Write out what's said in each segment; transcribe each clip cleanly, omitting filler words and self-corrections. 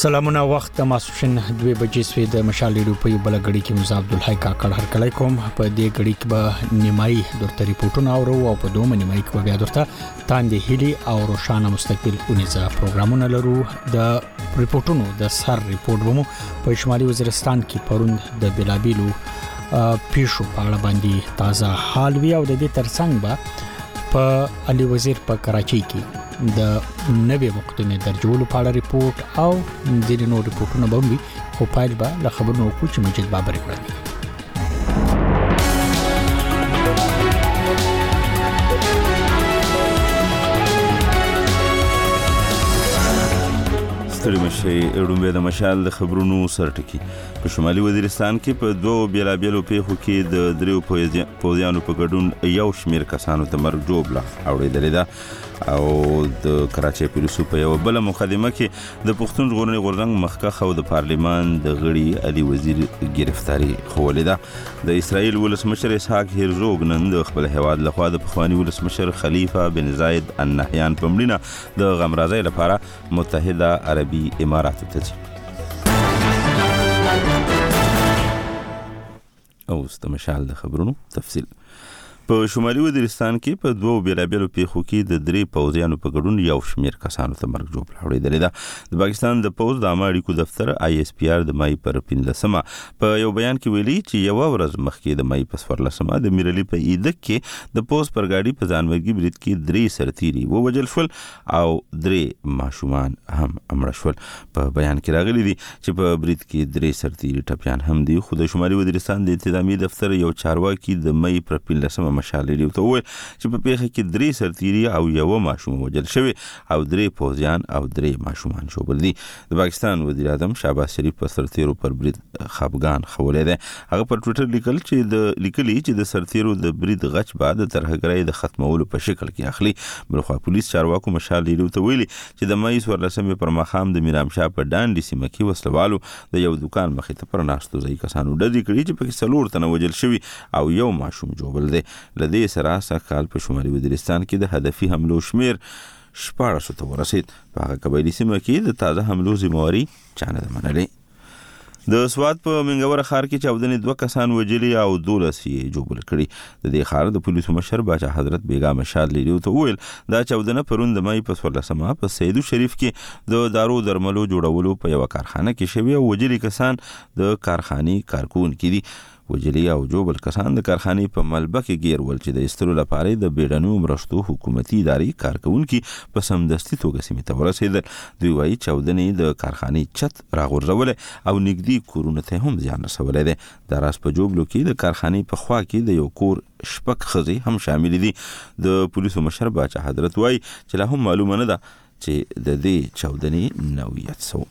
سلامونه وخت ماسوشن 2 بجې سوي د مشال ریډیو په بل غړي کې مزاب عبدالحی کاکړ هر کله کوم په دې غړي کې به نیمای درته ریپورتونه او په دوه نیمای کې بیا درته تاندې هلي او روشانه مستقبل اونیزه پروګرامونه لرو د ریپورتونو د سر ریپورت ومو په شمالي وزیرستان کې پروند د بلابیلو پیشو په اړه باندې تازه حال وی او د دې ترڅنګ به په علي وزیر په کراچۍ کې د نوې مقدمه درجولو په اړه ریپورت او د نورو ریپورتونو باندې خو پایل به له خبرونو کوچ مجید بابر کړی ستړي مشي اړومبه د مشال د خبرونو سرټکی په شمالي وزیرستان کې په دوه بیلابیلو پیښو کې د دریو پوځیانو په ګډون یو شمیر کسانو ته مرګ جوړه اوریدلې ده او د کراچۍ پولیسو په یو بل مقدمه کې د پښتون ژغورنې غورځنګ مخکخ او د پارلیمان د غړي علي وزیر گرفتاری خولې ده د اسرائیل ولسمشر اسحاق هرزوګ نن د خپل هواد لخوا د پخوانی ولسمشر خلیفہ بن زاید النهیان په مړینه د غمرازۍ لپاره متحده عربي امارات ته ځي او استمشال د خبرونو تفصیل په شمالي وزیرستان کې په دوه بیلابیلو پیښو کې د درې پوځیانو په ګډون یو شمیر کسانو ته مرګ جوړ اوریدلې ده د پاکستان د پوز د عامه اړیکو دفتر ISPR د مای پر 15مه په یو بیان کې ویلي چې یو ورځ مخکې د مای په 14مه د میرلی په ایدک کې د پوز پر گاډي په ځانورګي برید کې درې سرتيري ووجل شول او درې ماشومان هم امړ شول په بیان کې راغلي دي چې په برید کې درې سرتيري ټپيان هم دي خو د شمالي وزیرستان د انتظامی دفتر یو چارواکي د مای پر 15مه مشال ریډیو ته وویل چې په پیښه کې درې سرتيري او یو ماشوم وژل شوی او درې پوځیان او درې ماشومان شوبل دي د پاکستان وزیر اعظم شهباز شریف په سرتيرو پر برید خفګان خولې ده هغه پر ټوئیټر لیکلي چې د سرتيرو د برید غچ بعد ترهګرۍ د ختمولو په شکل کې اخلي بلخوا پولیس چارواکو مشال ریډیو ته ویلي چې د مای 14مه پر مخام د میرامشاه په ډانډي سیمه کې وسلوالو د یو دکان مخې ته پر ناستو ځای کسانو ډزې کړې چې پکې څلور تنه وژل شوي او یو ماشوم جوړل دی لدې سره سکهال په شمالي وزیرستان کې د هدفي حملو شمیر 1400 ته ورسید په هغه قبایلي سیمه کې د تازه حملو ذمہواری چانه منلې د سواد په منګور ښار کې چاودنې 2 کسان وژلي او 12 یې جوړل کړي د دې ښار د پولیسو مشر باچا حضرت بیگم مشال لیدو ته ویل دا چاودنه پرون د مای په 14مه په سیدو شریف کې د دارو درملو جوړولو په یو کارخانه کې شوی او وژلي کسان د کارخاني کارکون کې دي وجلی او جوبل کسان د کارخانې په ملبه کې گیر ول چې د استرو لپاره د بیړنو مرشتو حکومتي ادارې کارکونکو په سمدستي توګه سیمه ته ورسېدل دوی وايي چاودنې د کارخانې چت راغورځول او نګدي کورونه ته هم ځان رسولې ده د راس په جوبلو کې د کارخانې په خوا کې د یو کور شپک خزي هم شامل دي د پولیسو مشر باچا حضرت وايي چې لا هم معلومه نه ده چې د دې چاودنې نوعیت سو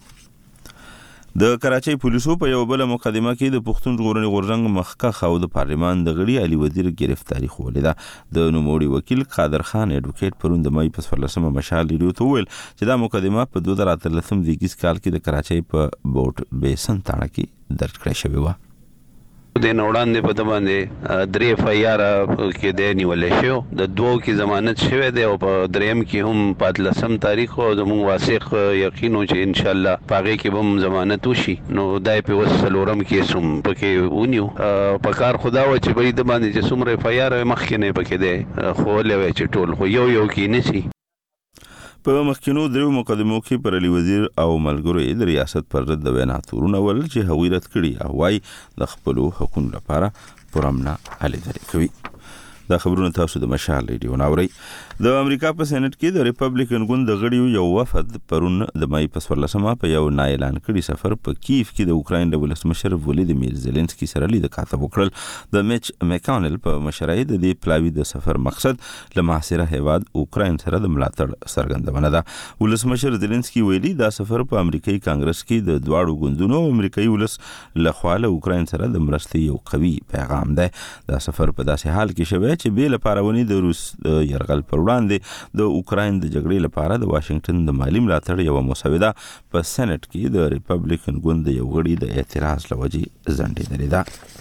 د کراچۍ پولیسو په یو بل مقدمه کې د پښتون ژغورنې غورځنګ مخکخ او د پارلیمان د غړي علي وزیر گرفتاری خولې ده د نوموړي وکیل قادر خان اډوکیټ پرون د مای په 14مه مشال ریډیو ته ویل چې دا مقدمه په 2013 کال کې د کراچۍ په بوټ بیسن تاڼه کې درج کړې شوې و د نوړاندې په باندې درې FIR کې د نیولې شو د دوو کې ضمانت شوه دی او په دریم کې هم په 13 تاریخ او زموږ واسق یقینو چې ان شاء الله پاګه کې هم ضمانت وشي نو دای په وسلورم کې سم پکې ونیو په کار خدا و چې به د باندې چې څومره FIR مخکې نه پکې دی خو لوي چې ټول خو یو کې نسی په مخکینو درو مقدمو کې پر علي وزیر او ملګرو د ریاست پر رد وینا تورونه ول چې هویرت کړي او وايي د خپل حقوقو لپاره پرمنه علي درې کوي دا خبرونه تاسو د مشال ریډیو ناوري د امریکا په سېنات کې د ریپبلیکن ګوند د غړیو یو وفد پرون د مای په 14مه په یو نا اعلان کړي سفر په کیف کې د اوکراین د ولسمشر ولادیمیر زيلنسکي سره لید کاتب وکړل د میچ میکانل په مشرۍ د دې پلاوی د سفر مقصد له محاصره هیواد اوکراین سره د ملاتړ څرګندونه ده ولسمشر زيلنسکي ویلي دا سفر په امریکایي کانګرس کې د دواړو ګوندونو امریکایي ولس لخوا له اوکراین سره د مرستې یو قوي پیغام ده دا سفر په داسې حال کې شوی چې به لپاره ونی د روس يرغل پر وړاندې د اوکراین د جګړې لپاره د واشنگټن د مالی ملاتړ یو مسوده په سېنات کې د ریپبلیکن ګوند یو غړي د اعتراض لوجې ځنډېدلې ده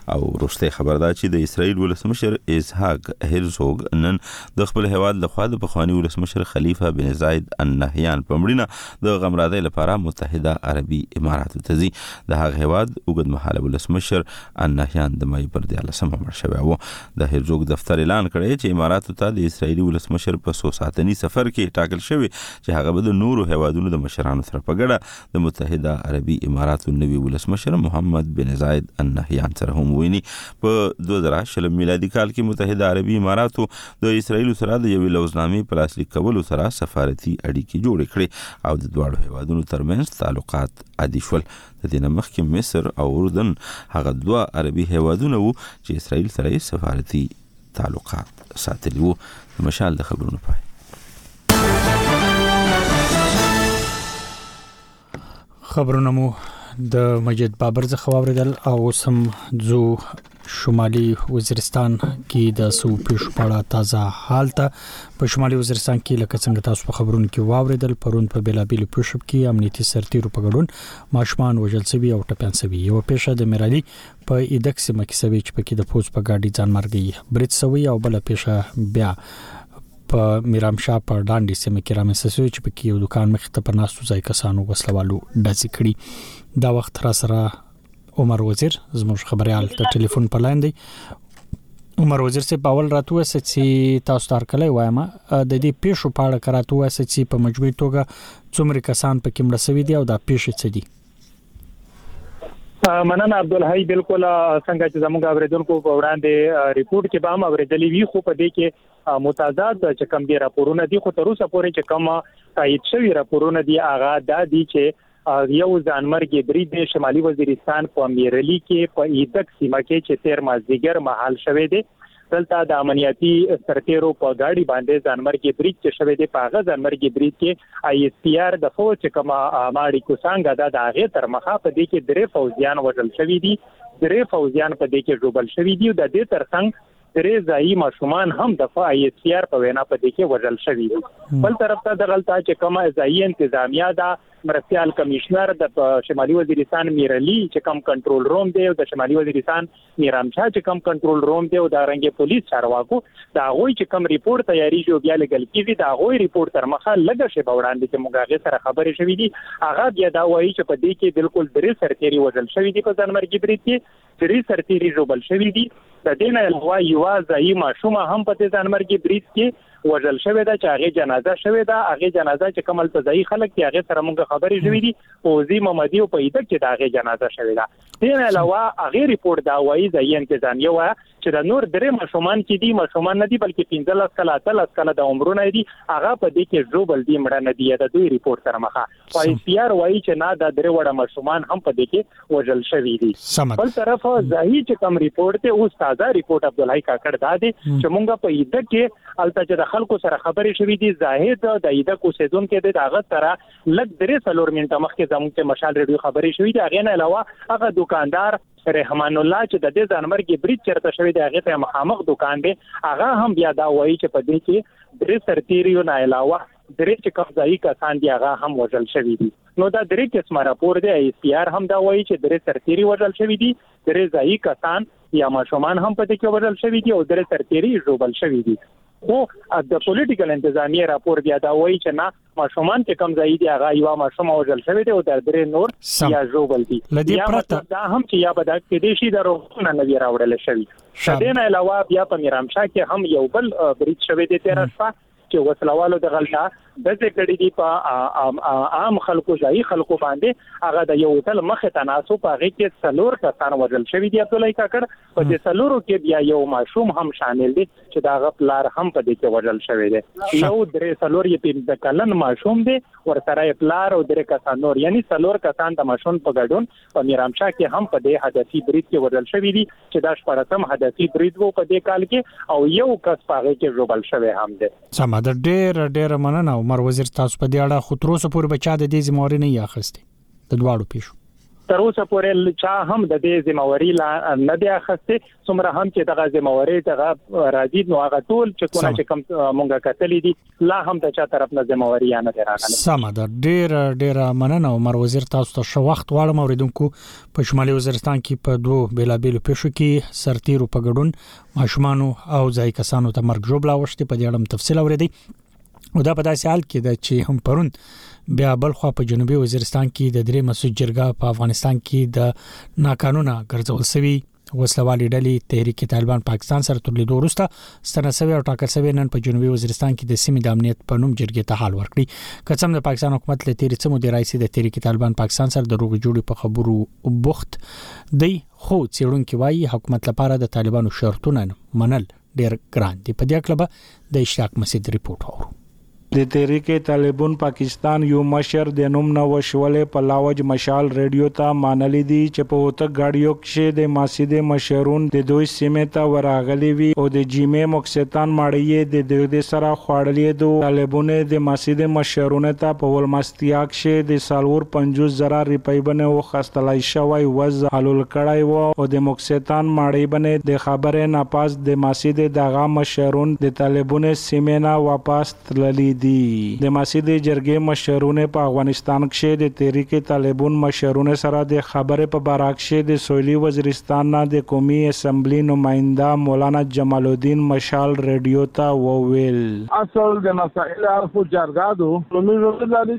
او وروسته خبردار چې د اسرائیل ولسمشر اسحاق هرزوگ نن د خپل هیواد لخوا د پخوانی ولسمشر خلیفه بن زاید النهیان په مړینه د غمرادۍ لپاره متحده عربي اماراتو ته ځي. د هغه هیواد اوږد مهاله ولسمشر النهیان د مې پر 14 مړ شوی و. د هرزوگ دفتر اعلان کړی چې اماراتو ته د اسرائیلي ولسمشر په 100 ساعتني سفر کې ټاکل شوی چې هغه به د نورو هیوادونو د مشرانو سره په ګډه د متحده عربي اماراتو نوي ولسمشر محمد بن زاید النهیان سره هم ویني. په 2020 میلادي کال کې متحده عربي اماراتو د اسرائیل سره د یو لوزنامې په لاسلیک کولو سره سفارتي اړیکې جوړې کړې او د دواړو هیوادونو ترمنځ تعلقات عادي شول. د دې نه مخکې مصر او اردن هغه دوه عربي هیوادونه وو چې اسرائیل سره سفارتي تعلقات ساتلي وو. مشال د خبرونو پای. خبرونه مو د مجید بابر څخه واوریدل او سم زو شمالي وزیرستان کې د سو پیښو په اړه تازه حالت په شمالي وزیرستان کې لکه څنګه تاسو په خبرونو کې واوریدل پرون په بیلابیل پیښو کې امنیتي سرتیرو په ګډون ماشومان وژل شوي او ټپيان شوي. یو پیښه د میرالي په ایدک سیمه کې شوی چې په کې د پوز په گاډي ځان مرګي برید شوی او بل پیښه بیا په میرامشاه په ډانډي سیمه کې رامنځته شوی چې په کې یو دکان مخ ته پناستو ځای کسانو وسلوالو ډزې کړي. دا وخت را سره عمر وزیر زموږ خبريال ته ټلیفون په لاین دی. عمر وزیر سے باول راتو چې تاسو تار کله وایم د دې پیښو په اړه کراتو چې په مجموعي توګه څومره کسان په کې مړ شوي دي او دا پیښې څه دي؟ مننه عبدالحی. بالکل څنګه چې زموږ اوریدونکو په وړاندې ریپورت کې به هم اوریدلې وی خو په دې کې متضاد چې کوم دي راپورونه دي خو تر اوسه پورې چې کوم تایید شوی راپورونه دي هغه د دې چې یو ځانمرګي برید د شمالي وزیرستان په میرلی کې په ایدک سیمه کې چې 13 مازدیګر مهال شوه دي. دلته د امنیتي سرتیرو په گاډي باندې ځانمرګي برید چې شوه دي په هغه ځانمرګي برید کې آی اس پی آر د فوج کوم ماړي کوسانګه د هغه تر مخه په دې کې درې فوجیان وژل شوي دي. درې فوجیان په دې کې ډوبل شوي دي. د دې ترڅنګ درې ځایي ماشومان هم د آی اس پی آر په وینا په دې کې وژل شوي دي. بل طرف ته د غلطه چې کومه ځایي انتظامیه دا مرستيال کمشنر د شمالي وزیرستان میرلی چې کوم کنټرول روم دی او د شمالي وزیرستان میرامشاه چې کوم کنټرول روم دی او د رنګ پولیس چارواکو دا غوي چې کوم ریپورت تیاری جو بیا لګل کیږي دا غوي ریپورت تر مخه لګه شی وړاندې چې موږ سره خبرې شوې دي. هغه بیا دا وایي چې په دې کې بالکل درې سرتيري وژل شوې دي په ځانمرګي برید کې درې سرتيري جوړل شوې دي. د دې نه علاوه یو ځایي ماشوم هم په دې ځانمرګي برید کې وژل شوی دا چې هغه جنازه شوی دا هغه جنازه چې کومل تزای خلک چې هغه سره موږ خبرې شوې دي فوزي محمدي او په ایدک چې دا هغه جنازه شوی دا. دې علاوه هغه ریپورت دا وایي ځای انتظامیه وا چې د نور درې ماشومان چې دي ماشومان نه دي بلکې 15 کاله 13 کاله د عمرونه دي هغه په دې کې جوړل دي مړه نه دي د دوی ریپورت تر مخه آی پی آر وایي چې نه د درې وړه ماشومان هم په دې کې وژل شوی دي. بل طرف ځای چې کوم ریپورت ته اوس تازه ریپورت عبدالحی کاکړ دا دي چې موږ په ایدک کې الته چې د خلکو سره خبرې شوې دي زاهد د ایدک اوسیدونکو د هغه سره لږ درې څلور منټه مخکې زموږ ته مشال ریډیو خبرې شوې دي. هغه نه علاوه هغه دکاندار رحمان الله چې د دې ځانمرګي برید چرته شوی دی هغه ته مخامخ دکان دی هغه هم بیا دا وایي چې په دې کې درې سرتیریو نه علاوه درې چې قبضایي کسان دی هغه هم وژل شوی دي. نو دا درې قسمه راپور دی آی پی آر هم دا وایي چې درې سرتیری وژل شوی دي درې ځایي کسان یا ماشومان هم په دې کې وژل شوی دي او درې سرتیری جوړل شوی دي. خو د پولیټیکل انتظامیه راپور بیا دا وایي چې نه ماشومان چې کم ځای دي هغه یو ماشوم وژل شوی دی او د درې نور یا جوړل دي. یا دا هم چې یا بد کې دي شي د روغتون نه راوړل شوی. شدین علاوه بیا په میرامشاه کې هم یو بل برید شوی دی 13 شپه چې وسلوالو د غلطه د ذکر دي په عام خلکو ځای خلکو باندې هغه د یو هوټل مخه تناسو په هغه کې څلور کسان وژل شوی دي. عبدالحی کاکړ په دې څلورو کې بیا یو ماشوم هم شامل دي چې دا غپلار هم په دې کې وژل شوی دی. یو درې څلور یې په کلن ماشوم دی ورسره پلار او درې کسان نور یعنی څلور کسان د ماشوم په ګډون په میرامشاه کې هم په دې حادثي برید کې وژل شوی دي چې دا شپږم حادثي برید وو په دې کال کې او یو کس په هغه کې جوړل شوی هم دی. د ډېر مننه عمر وزیر تاسو په دې اړه خو تر اوسه پورې بچا د دې ذمہواری نه اخیستي د دواړو پیښو. تر اوسه پورې چا هم د دې ذمہواری نه دی اخیسته څومره هم چې دغه ذمہواری دغه راځي نو هغه ټول چې کومه چې کم مونږه کتلې دي لا هم د چا طرف نه ذمہواری نه دی راغلی. سمه ده. ډیر مننه عمر وزیر، تاسو ته شو وخت واړم. اوریدونکو په شمالي وزیرستان کې په دوه بیلابېلو پیښو کې سرتیرو په ګډون ماشومان او ځای کسانو ته مرګ ژوبلا وشته. په دې اړه تفصیل اوریدي او دا په داسې حال کې ده چې هم پرون بیا بل خو په جنوبي وزیرستان کې د درې مسعود جرګه په افغانستان کې د ناقانونه ګرځول شوی وسلوالي ډلې تحریک طالبان پاکستان سره تر لیدو وروسته ستنسوي او ټاکل شوی نن په جنوبي وزیرستان کې د سیمې د امنیت په نوم جرګې ته حال ورکړي. قسم د پاکستان حکومت له تیرې څمو د رئیس د تحریک طالبان پاکستان سره د روغ جوړې په خبرو بوخت دی، خو څېړونکو وايي حکومت لپاره د طالبانو شرطونه منل ډېر ګران دي. په دې اړه د اشتیاق مسعود ریپورت اورو. د تحریک طالبان پاکستان یو مشر د نوم نو وشولې په لاوج مشال ریډیو ته مانلې دي چې په وته غاډیو کې د ماسید مشرون د دوی سیمه ته ورغلي وي او د جیمه مقصدان ماړی د سره خواړلې دو طالبان د ماسید مشرون ته په ولمستیا کې د سالور 50,000 روپۍ بنه او خستلای شوی وز حلول کړای وو او د مقصدان ماړی بنه د خبره ناپاس د ماسید دغه مشرون د طالبان سیمه نه واپس تللی د ماسید جرګې مشرونه په افغانستان کې د تحریک طالبان مشرونه سره د خبره په باراکشه د سویلي وزیرستان نه د قومي اسمبلی نماینده مولانا جمال الدین مشال ریډیو ته وویل اصل د مسائل الفو جرګادو موږ لري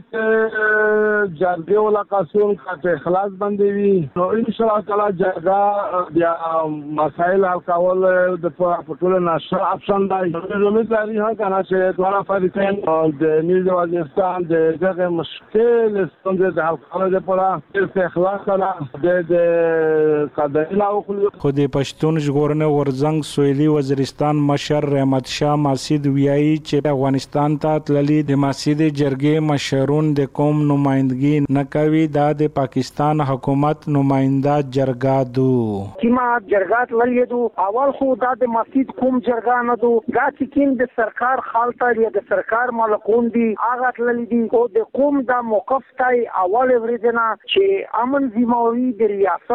چې جرګې ولا قانون کا اخلاص باندې وي نو ان شاء الله تعالی جرګه د مسائل حل کول د پټول نشه اپشن دی. موږ لري ها کنه چې دوه فریقین د نیز وزیرستان د دغه مشکل ستونزې د حل کولو لپاره د اخلاص سره د قدرنا او خو د پښتون ژغورنې ورزنګ سویلي وزیرستان مشر رحمت شاه ماسید ویایي چې افغانستان ته تللی د ماسید جرګې مشرون د قوم نمائندګي نه کوي، دا د پاکستان حکومت نماینده جرګه دو کیما جرګات ولیدو اول خو دا د ماسید قوم جرګه نه دو دا چې کین د سرکار خالته یا د سرکار مالکون دي هغه تللی دي او د قوم د موقف تای اول ورځنا چې امن ذمہواری د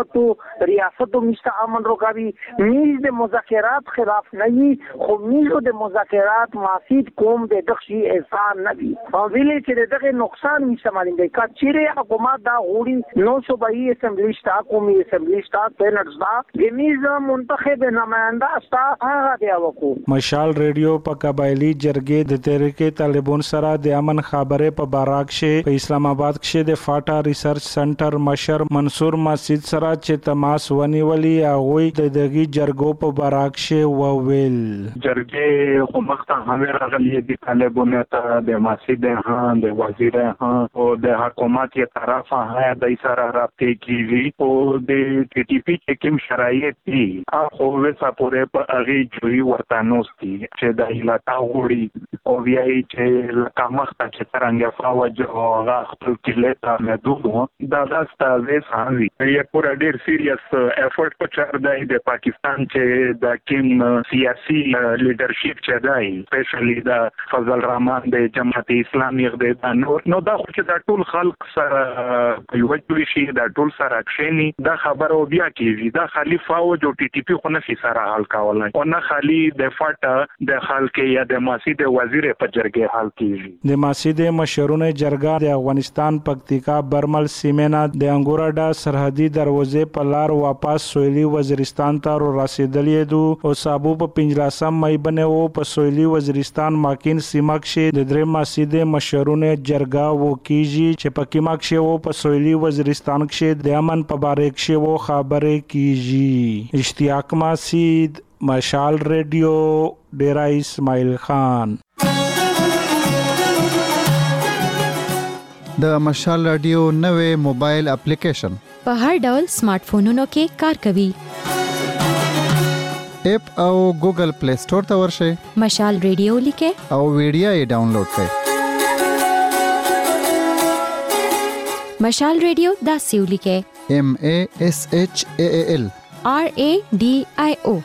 ریاستو مشته امن روکاوي میز د مذاکرات خلاف نه وي خو میز د مذاکرات ماسید قوم د دخشي احسان نه وي او ویلي چې دغه نقصان مشمالین دی کا چیرې حکومت دا غوړي نو صوبایي اسمبلی شتا قومي اسمبلی شتا پینټس دا د میز منتخب نماینده استا هغه دی وکړو. مشال ریډیو په قبایلی جرګې د تحریک طالبان سره د امن خبره په باراکشه په اسلام آباد کې د فاټا ریسرچ سنټر مشر منصور مسجد سره چې تماس ونیولي هغه د دغه جرګو په باراکشه وویل جرګې خو مخته هم راغلي دي طالبان ته د مسجد ها د وزیر ها او د حکومت یې طرفه ها د سره رابطه کیږي او د ټي ټي پی کې کوم شرایط دي خو وسه پورې په اغي جوړي ورته نوستي چې د علاقه وړي او ویایي چې لکه مخته چې څنګه فاوج او هغه خپل کلیته مدوه دا ستاسو سامي یې پورا ډیر سیریس افورت په چار دی د پاکستان چې د کوم سیاسي لیډرشپ چې دی سپیشلی د فضل الرحمن د جماعت اسلامي د نو دا خو چې د ټول خلک سره یو ځای شي د ټول سره اکشنی دا خبره بیا کیږي دا خالی فاوج او ټي ټي پی خو نه سره حل کولای او نه خالی د فاټا د خلک یا د ماسید وزیر په جرګه حل کیږي. د ماسید مشرونه جرګه د افغانستان پکتیکا برمل سیمنا د انګورډا سرحدي دروازې په لار واپس سویلي وزیرستان ته رسیدلې دو او صابو په 15 مې بنه او په سویلي وزیرستان ماکین سیمه کې د درې ماسید مشرونه جرګه وکیږي چې په کیما کې او په سویلي وزیرستان کې د امن په باره کې و خبره کیږي. اشتیاق مسعود مشال ریډیو ډیرا اسماعیل خان. د مشال رادیو نوې موبایل اپلیکیشن په هر ډول سمارټ فونونو کې کار کوي. اپ او ګوګل پلی سٹور ته ورشئ، مشال ریډیو لیکه او ویډیو یې ډاونلوډ کړئ. مشال ریډیو دا سیو لیکه MASHAAL RADIO.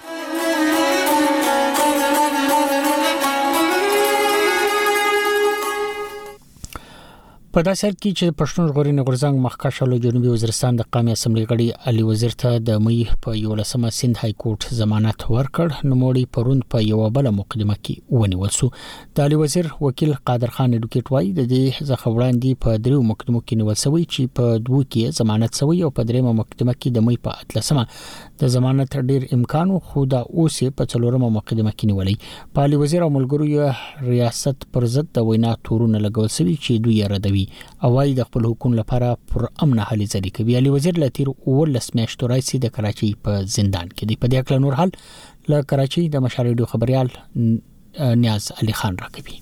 په داسې حال کې چې پښتون ژغورنې غورځنګ مخکښ جنوبي وزیرستان د قومي اسمبلی غړي علي وزیر ته د مې په 11 سند های کورټ ضمانت ورکړ نو موړي پروند په یو بل مقدمه کې ونیول شو. د علي وزیر وکیل قادر خان اډوکیټ وايي د دې ځخه وړاندې په دریو مقدمو کې نیول شوی چې په دوه کې ضمانت شوی او په دریمه مقدمه کې د مې په 13 د ضمانت ډیر امکان خو دا اوس په څلورمه مقدمه کې نیولې. په علي وزیر او ملګرو ریاست پر ضد د وینا تورونه لګول شوی چې دوی ردوي او وايي د خپل حکومت لپاره پر امن حل ځری کوي. علي وزیر لتیر ولس میاشتو راځي د کراچي په زندان کې دی. په دې اړه نور حال له کراچي د مشال ریډیو خبريال نیاز علي خان راکوي.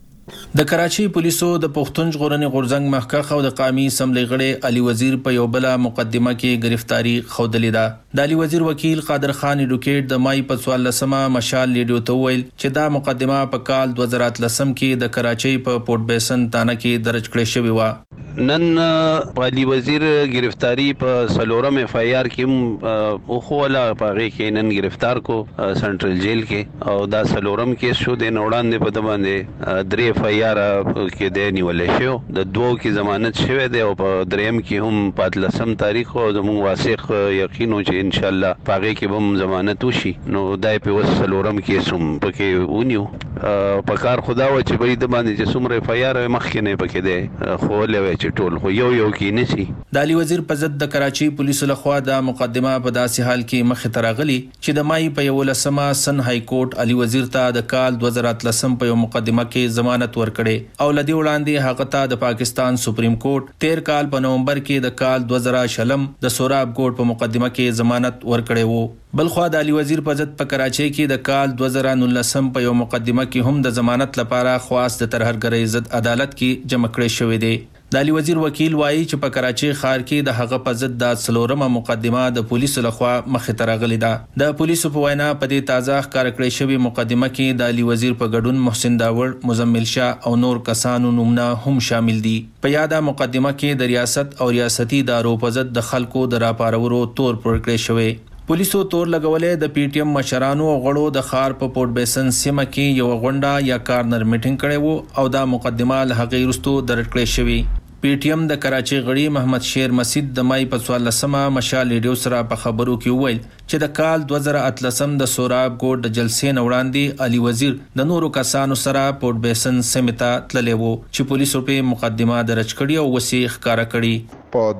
د کراچي پولیسو د پښتون ژغورنې غورځنګ مخکښ او د قومي اسمبلی غړي علي وزیر په یو بل مقدمه کې گرفتاری خوندلې ده. د علي وزیر وکیل قادر خان اډوکیټ د مای په 14 مشال ریډیو ته ویل چې دا مقدمه په کال 2013 کې د کراچي په پورټ بیسن تانه کې درج کړې شوې و. نن علي وزیر گرفتاری په سلورم اف آی آر کې او خوله پاره کې نن گرفتار کو سنټرل جیل کې او دا سلورم کې شو د نوړاندې په باندې درې اف آی آر کې د نیولې شو د دوه کې ضمانت شوه دی او په دریم کې هم په 13 تاریخ او زموږ واسق یقینو چې ان شاء الله پاره کې هم ضمانت وشي نو دای په وسلورم کې سم پکې ونیو په کار خدا و چې به د باندې چې څومره اف آی آر مخکې نه پکې دی خو لوي چې ټول خو یو کې نسی. د علي وزیر په ضد د کراچي پولیسو لخوا د مقدمه په داسې حال کې مخ ته راغلي چې د مای په 11 سن های کورټ علي وزیر ته د کال 2013 په یو مقدمه کې ضمانت ورکړي او لدی وړاندې هغه ته د پاکستان سپریم کورټ 13 کال په نومبر کې د کال 2000 د سوراب کورټ په مقدمه کې ضمانت ورکړي وو. بلخوا د علي وزیر په ضد په کراچي کې د کال 2019 په یو مقدمه کې هم د ضمانت لپاره خواست د ترهګرۍ ضد عدالت کې جمع کړی شوې دی. د علي وزیر وکیل وایي چې په کراچي ښار کې د هغه په ضد د څلورمه مقدمه د پولیسو لخوا مخ ته راغلې ده. د پولیسو په وینا په دې تازه ښکار کړی شوی مقدمه کې د علي وزیر په ګډون محسن داور، مزمل شاه او نور کسانو نومونه هم شامل دي. په یاده مقدمه کې د ریاست او ریاستي ادارو په ضد د خلکو د راپارولو تور پورې کړی شوی. پولیسو تور لګولې د پی ټی ایم مشرانو او غړو د خار په پورټ بیسن سیمه کې یو غونډه یا کارنر میټینګ کړي وو او دا مقدمه له هغې وروسته درج کړې شوې. پی ټی ایم د کراچي غړي محمد شیر مسید د مای په 14 مشال ریډیو سره په خبرو کې وویل چې د کال 2013 د سوراب ګوډ د جلسې نوړاندې علي وزیر د نورو کسانو سره پورټ بیسن سیمه ته تللی وو چې پولیسو په مقدمه درج کړي او وسیخ ښکارا کړي. په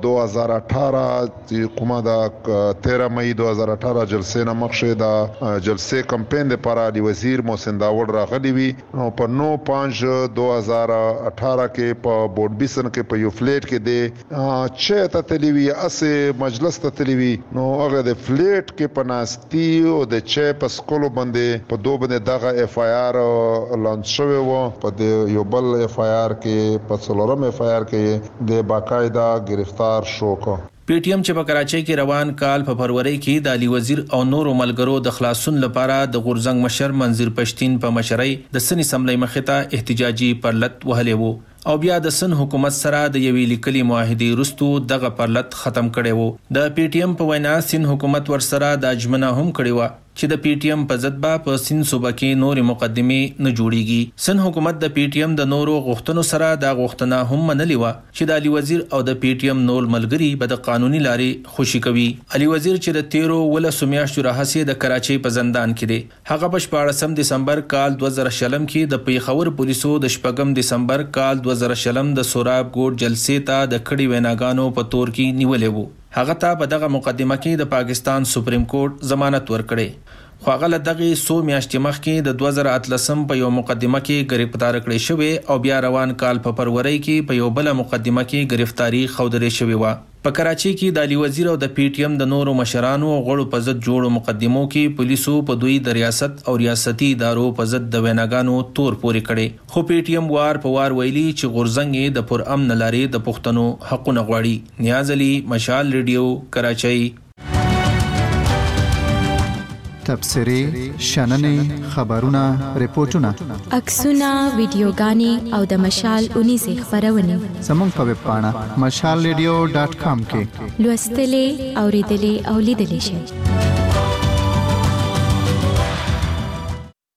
2018 کومه د 13 مئی 2018 جلسې نه مخکې د جلسې کمپاین لپاره علي وزیر محسن داور راغلی وی او په 9/5/2018 کې په بورډ بیسن کې په یو فلیټ کې د چې ته تلوي اسه مجلس ته تلوي نو هغه د فلیټ کې پناستي او د چې په سکولو باندې په دوه باندې دغه اف آی آر لانچ شوی وو په یو بل اف آی آر کې په څلورم اف آی آر کې د باقاعده گرفتار شو کو. پی ټی ایم چې په کراچۍ کې روان کال په فروری کې د علي وزیر او نورو ملګرو د خلاصون لپاره د غورځنګ مشر منظر پښتين په مشرۍ د سن اسمبلی مخې ته احتجاجي پرلط وهلې وو او بیا د سن حکومت سره د یوې لیکلي معاهدې وروسته دغه پرلط ختم کړي وو. د پی ټی ایم په وینا سن حکومت ورسره د اجمنه هم کړي و چې د پی ټی ایم په ضد په سن صوبه کې نورې مقدمې نه جوړیږي. سن حکومت د پی ټی ایم د نورو غوښتنو سره د غوښتنه هم منلې و چې د علي وزیر او د پی ټی ایم نور ملګري به د قانوني لارې خوشي کوي. علي وزیر چې د 13 میاشتو راهیسې د کراچۍ په زندان کې دی هغه په 14 دسمبر کال 2020 کې د پیښور پولیسو د 8 دسمبر کال 2020 د سوراب ګوډ جلسې ته د کړي ویناګانو په تور کې نیولې وو. هغه ته په دغه مقدمه کې د پاکستان سپریم کورټ ضمانت ورکړي خو هغه له دغه 100 میاشتې مخکې د 2013 په یو مقدمه کې گرفتار کړی شوی او بیا روان کال په فروری کې په یو بل مقدمه کې گرفتاری خوندلې شوی و. په کراچۍ کې د علي وزیر او د پی ټی ایم د نورو مشرانو او غړو په ضد جوړو مقدمو کې پولیسو په دوی د ریاست او ریاستي ادارو په ضد د ویناګانو تور پورې کړي خو پی ټی ایم وار په وار ویلي چې غورځنګ د پر امن لارې د پښتنو حقونه غواړي. نیاز علي، مشال ریډیو، کراچۍ. تبصرې، شننې، خبرونه، ریپورتونه، عکسونه، ویډیوګانې او د مشال 19 خبرونه زموږ په ویب پاڼه mashalradio.com کې لوستلې، اوریدلې او لیدلې شئ.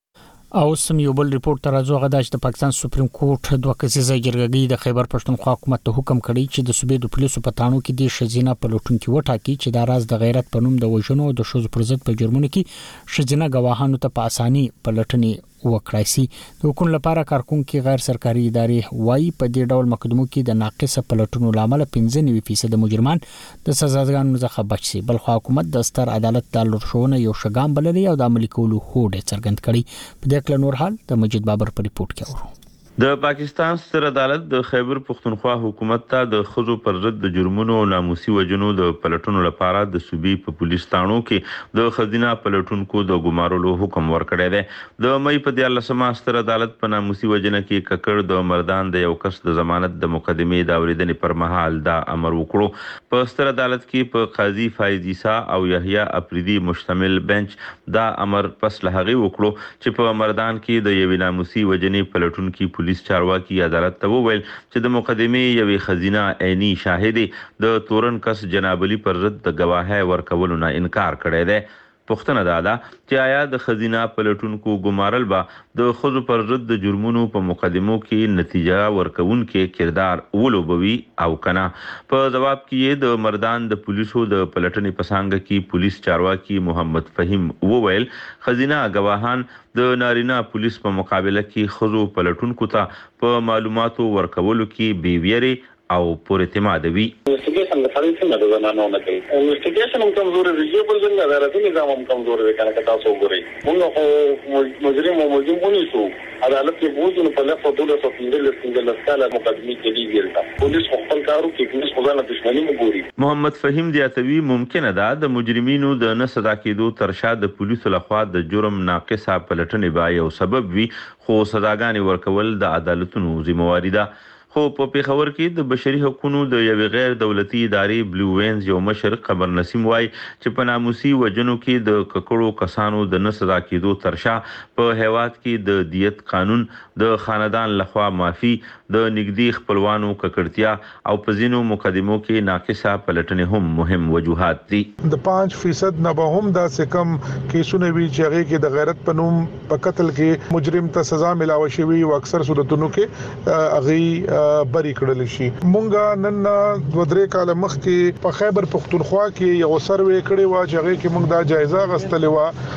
او سم یو بل ریپورت ترازو غداش د پاکستان سپریم کورټ دوه کسیزه جرګې د خیبر پښتونخوا حکومت ته حکم کړی چې د صوبې د پولیسو په تانو کې د شزینه پلوټونکو وټاکي چې د راز د غیرت په نوم د وژنو او د شوز پر ضد په جرمونو کې شزینه غواهانو ته په اساني پلټنې وکړای شي. د حکومت لپاره کارکونکو غیر سرکاري ادارې وایي په دې ډول مقدمو کې د ناقصه پلټنو لامل 95% مجرمان د سزاګانو څخه بچ شي. بل خو حکومت د ستر عدالت د لورښونه یو شګام بللی او د عملي کولو هوډ څرګند کړي. په دې کله نور حال د مجید بابر په ریپورت کې اورو. د پاکستان ستر عدالت د خیبر پښتونخوا حکومت ته د خزو پر ضد د جرمونو او ناموسي وجنو د پلټونو لپاره د صوبې په پولیس تانو کې د خزینه پلټونکو د ګمارلو حکم ورکړی دی. د مې په 14مه ستر عدالت په ناموسي وجنه کې ککړ د مردان د یو کس د ضمانت د مقدمې د اوریدنې پر مهال دا امر وکړو. په ستر عدالت کې په قاضي فایز عیسی او یحیی افریدی مشتمل بنچ دا امر پس له هغه وکړو چې په مردان کې د یو ناموسي وجنې پلټونکو پولیس چارواکي عدالت ته وویل چې د مقدمې یوې خزینه عیني شاهد د تورن کس جناب علي پر ضد د گواهی ورکولو نه انکار کړی دی. پښتنه دادا چې آیا د خزینه پلټونکو ګمارل با د خزو پر ضد د جرمونو په مقدمو کې نتیجه ورکون کې کردار ولوبوي او کنه. په جواب کې د مردان د پولیسو د پلټنې پسانګ کې پولیس چارواکي محمد فهیم وویل خزینه گواهان د نارینه پولیس په مقابله کې خزو پلټونکو ته په معلوماتو ورکولو کې بیویری او پر اعتماد وي. انویسټیګیشن د خالي څنګه د زنانو نه کوي. انویسټیګیشن هم کمزوري دی، یو بل څنګه عدالتي نظام هم کمزوري دی. کنه تاسو وګورئ موږ خو مجرم او مجرم ونیسو عدالت کې بوزو په لفظ دولت او څنګه سکاله مقدمه کې دیږي. پولیس خپل کارو کې پولیس خو ځان دښمنی مګوري. محمد فهیم دیاتوی ممکنه ده د مجرمینو د نه صدا کېدو ترشا د پولیسو لخوا د جرم ناقصه پلټنې با یو سبب وي، خو سزاګانې ورکول د عدالتونو ذمہواری ده. خو په پیښور کې د بشري حقوقو د یو غیر دولتي ادارې بلو وینز یو مشر قمر نسیم وای چې په ناموسي وجنو کې د ککړو کسانو د نه صدا کېدو ترشا په هیواد کې د دیت قانون د خاندان لخوا معافي د نګدي خپلوانو ککړتیا او په ځینو مقدمو کې ناقصه پلټنې هم مهم وجوهات دي. د 5% نه به هم دا کم کیسونه وی چې هغه کې د غیرت په نوم په قتل کې مجرم ته سزا ملاوي شوی او اکثر صورتونو کې هغه بری کړل شي. مونږه نن 2-3 کال مخکې په خیبر پښتونخوا کې یو سروې کړی و چې هغه کې موږ دا جایزه غستلې و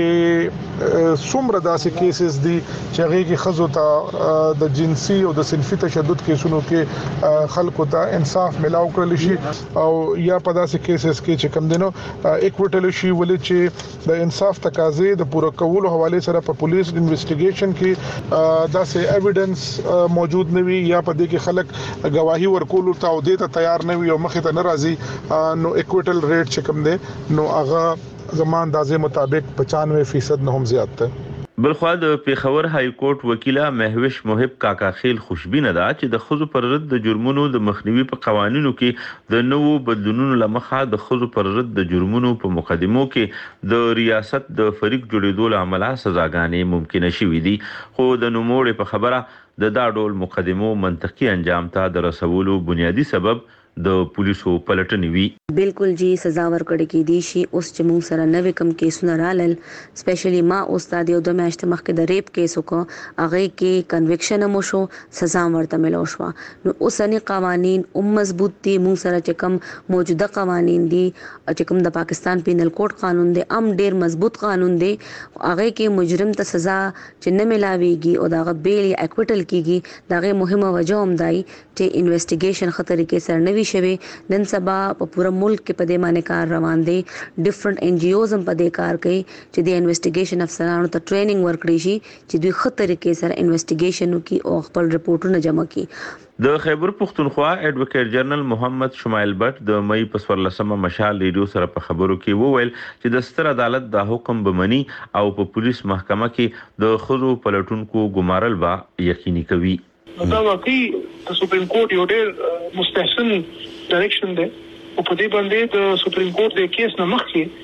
چې څومره داسې کیسز دي چې هغه کې خزو ته د جنسي او د صنفي تشدد کیسونو کې خلکو ته انصاف ملاو کړل شي او یا په داسې کیسز کې چې کم دینو اکوټل شي ولې چې د انصاف تقاضې د پوره کولو حواله سره په پولیس انویسټیګیشن کې داسې ایویډنس موجود نه وي یا په دې کې خلک گواهی ورکول ته او دې ته تیار نه وي او مخه ته ناراضي نو اکوټل ریټ چې کم دی نو هغه زمان اندازې مطابق 95% نه هم زیات ده. بلخوا د پیښور های کورټ وکیله مهوش محب کاکا خیل خوشبینه ده چې د خزو پر ضد د جرمونو د مخنیوي په قوانینو کې د نوو بدلونونو لمخه د خزو پر ضد د جرمونو په مقدمو کې د ریاست د فریق جوړېدو لامل سزاګانې ممکنه شوې دي. خو د نوموړي په خبره د دا ډول مقدمو منطقي انجام ته د رسولو بنیادی سبب د پولیسو پلټنې وی. بالکل جی سزا ورکړې کې دي شي اوس چې موږ سره نوې کم کیسونه رالل سپیشلی ما استاد یو د میاشت مخکې د ریپ کیس وکړ هغه کې کنویکشن مو شو سزا ورته ملو شو. نو اوسنی قوانین مضبوط دي موږ سره چې کم موجوده قوانین دي چې کوم د پاکستان پینل کوډ قانون دی ډیر مضبوط قانون دی هغه کې مجرم ته سزا چې نه ملاويږي او دا بیل یا اکوټل کیږي دا مهمه وجه هم دی چې انویسټیګیشن خطرې کې سر نوي شوی. نن سبا په پورا ملک کې په دې باندې کار روان دي. ډیفرنٹ ان جی اوز هم په دې کار کوي چې د انویسټیګیشن افسرانو ته ټریننګ ورکړي شي چې دوی خطرې کې سره انویسټیګیشن وکړي او خپل رپورټونه جمع کړي. د خیبر پښتونخوا ایڈوکیټ جنرال محمد شمایل بټ د مئی په 14مه مشال ریډیو سره په خبرو کې وویل چې د ستر عدالت د حکم بمني او په پولیس محکمه کې د خزو پلټونکو ګمارل با یقیني کوي. دا واقعي د سپریم کورټ یو ډېر مستحسن ډایرکشن دی او په دې باندې د سپریم کورټ د کیس نه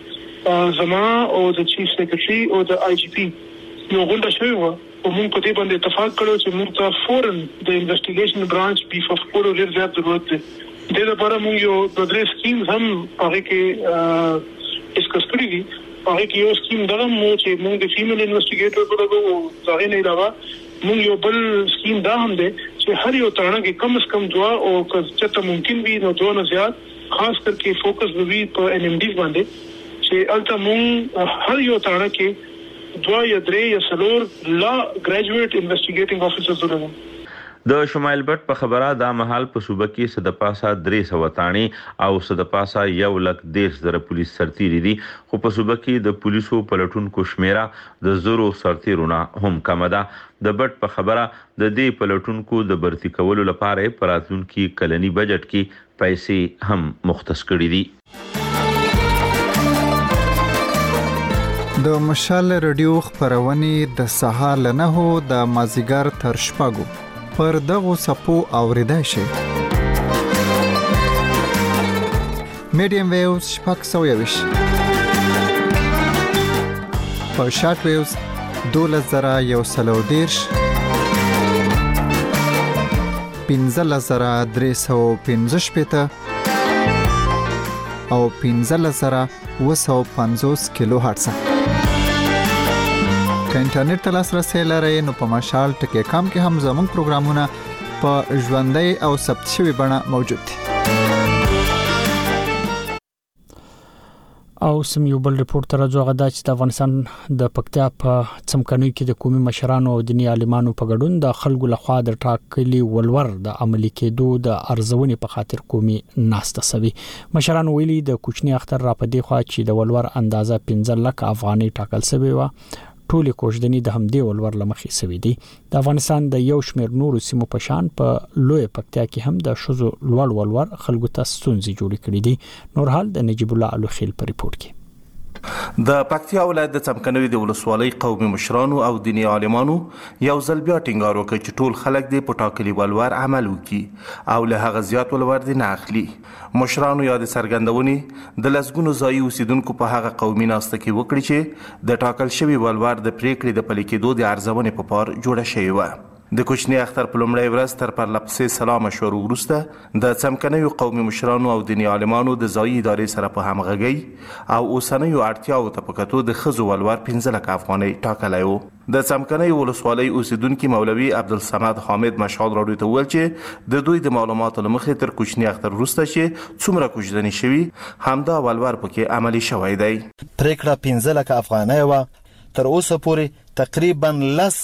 مخکې زما او د چیف سیکریټري او د آی جی پی یو غونډه شوې وه او موږ په دې باندې اتفاق کړو چې موږ ته فورن د انویسټیګیشن برانچ بیف اف کولو ډېر زیات ضرورت دی. دې لپاره موږ یو 2-3 سکیمز هم هغه کې ډسکس کړې دي هغه کې یو سکیم دغه مو چې موږ د فیمیل انویسټیګیټر په دغه ځای نه علاوه موږ یو بل سکیم دا هم دی چې هر یو ترانه کې کم از کم 2 او چې ممکن وي نو 2 نه زیات خاص کرके فوکس وی په ان ام ډی باندې چې الته موږ هر یو ترانه کې 2 یا 3 یا 4 لا ګریجویټ انویسټیګیټینګ افیسرز ولرو. د شمال بټ په خبره دا محل په صوبه کې صد پاسه 300 تانی او صد پاسه 110 پولیس سرتیری دي خو په صوبه کې د پولیسو پلټونکو شمیره د زورو سرتیرونه هم کم ده. د بټ په خبره د دې پلټونکو د برتی کولو لپاره په راتلونکي کلنی بجټ کې پیسې هم مختص کړي دي. د مشال رادیو خبرونه د سهار له 9 د مازیګر تر شپږو پر دغه سپو اوریدای شي. میډیم ویوز شپږ سویوش په شارټ ویوز 2113 15315 او 15750 کیلو هرتز. که انټرنیټ ته لاسرسي لرئ نو په مشال ټکی کام کې هم زموږ پروګرامونه په ژوندۍ او ثبت شوی بڼه موجود دي. او سم یو بل ریپورت راځو غدا چې د افغانستان د پکتیا په څمکنوي کې د قومي مشرانو او دیني عالمانو په ګډون د خلکو لخوا د ټاکلي ولور د عملي کېدو د ارزونې په خاطر قومي ناسته سوي. مشرانو ویلي د کوچني اختر را پدې خوا چې د ولور اندازه 15 لک افغاني ټاکل سوي و ټولې کوژدنې د همدې ولور لمخې سوي دي. د افغانستان د یو شمېر نورو سیمو په شان په لوی پکتیا کې هم د شذو لوړ ولور خلکو ته ستونزې جوړې کړې دي. نور حال د نجیب الله الوخیل په ریپورت کې. د پکتیا ولایت د څمکنوي د ولسوالۍ قومي مشرانو او دیني عالمانو یو ځل بیا ټینګار وکړ چې ټول خلک د پټاکلي ولور عمل وکړي او له هغه زیات ولور دي نه اخلي. مشرانو یاد څرګندونې د لسګونو ځایي اوسیدونکو په هغه قومي ناسته کې وکړي چې د ټاکل شوی ولور د پریکړې د پلي کېدو د ارزونې په پار جوړه شوې وه. د کوچني اختر په لومړۍ ورځ تر پرلپسې سلام مشورو وروسته د څمکنیو قومي مشرانو او دیني عالمانو د ځایي ادارې سره په همغږۍ او اوسنیو اړتیاو ته په کتو د ښځو ولور 15 لک افغانۍ ټاکلی و. د څمکنیو ولسوالۍ اوسیدونکي مولوي عبدالصمد حامد مشال راډیو ته وویل چې د دوی د معلوماتو له مخې تر کوچني اختر وروسته چې څومره کوژدنې شوي همدا ولور پکې عملي شوی دی. پریکړه 15 لک افغانۍ وه. تر اوسه پورې تقریبا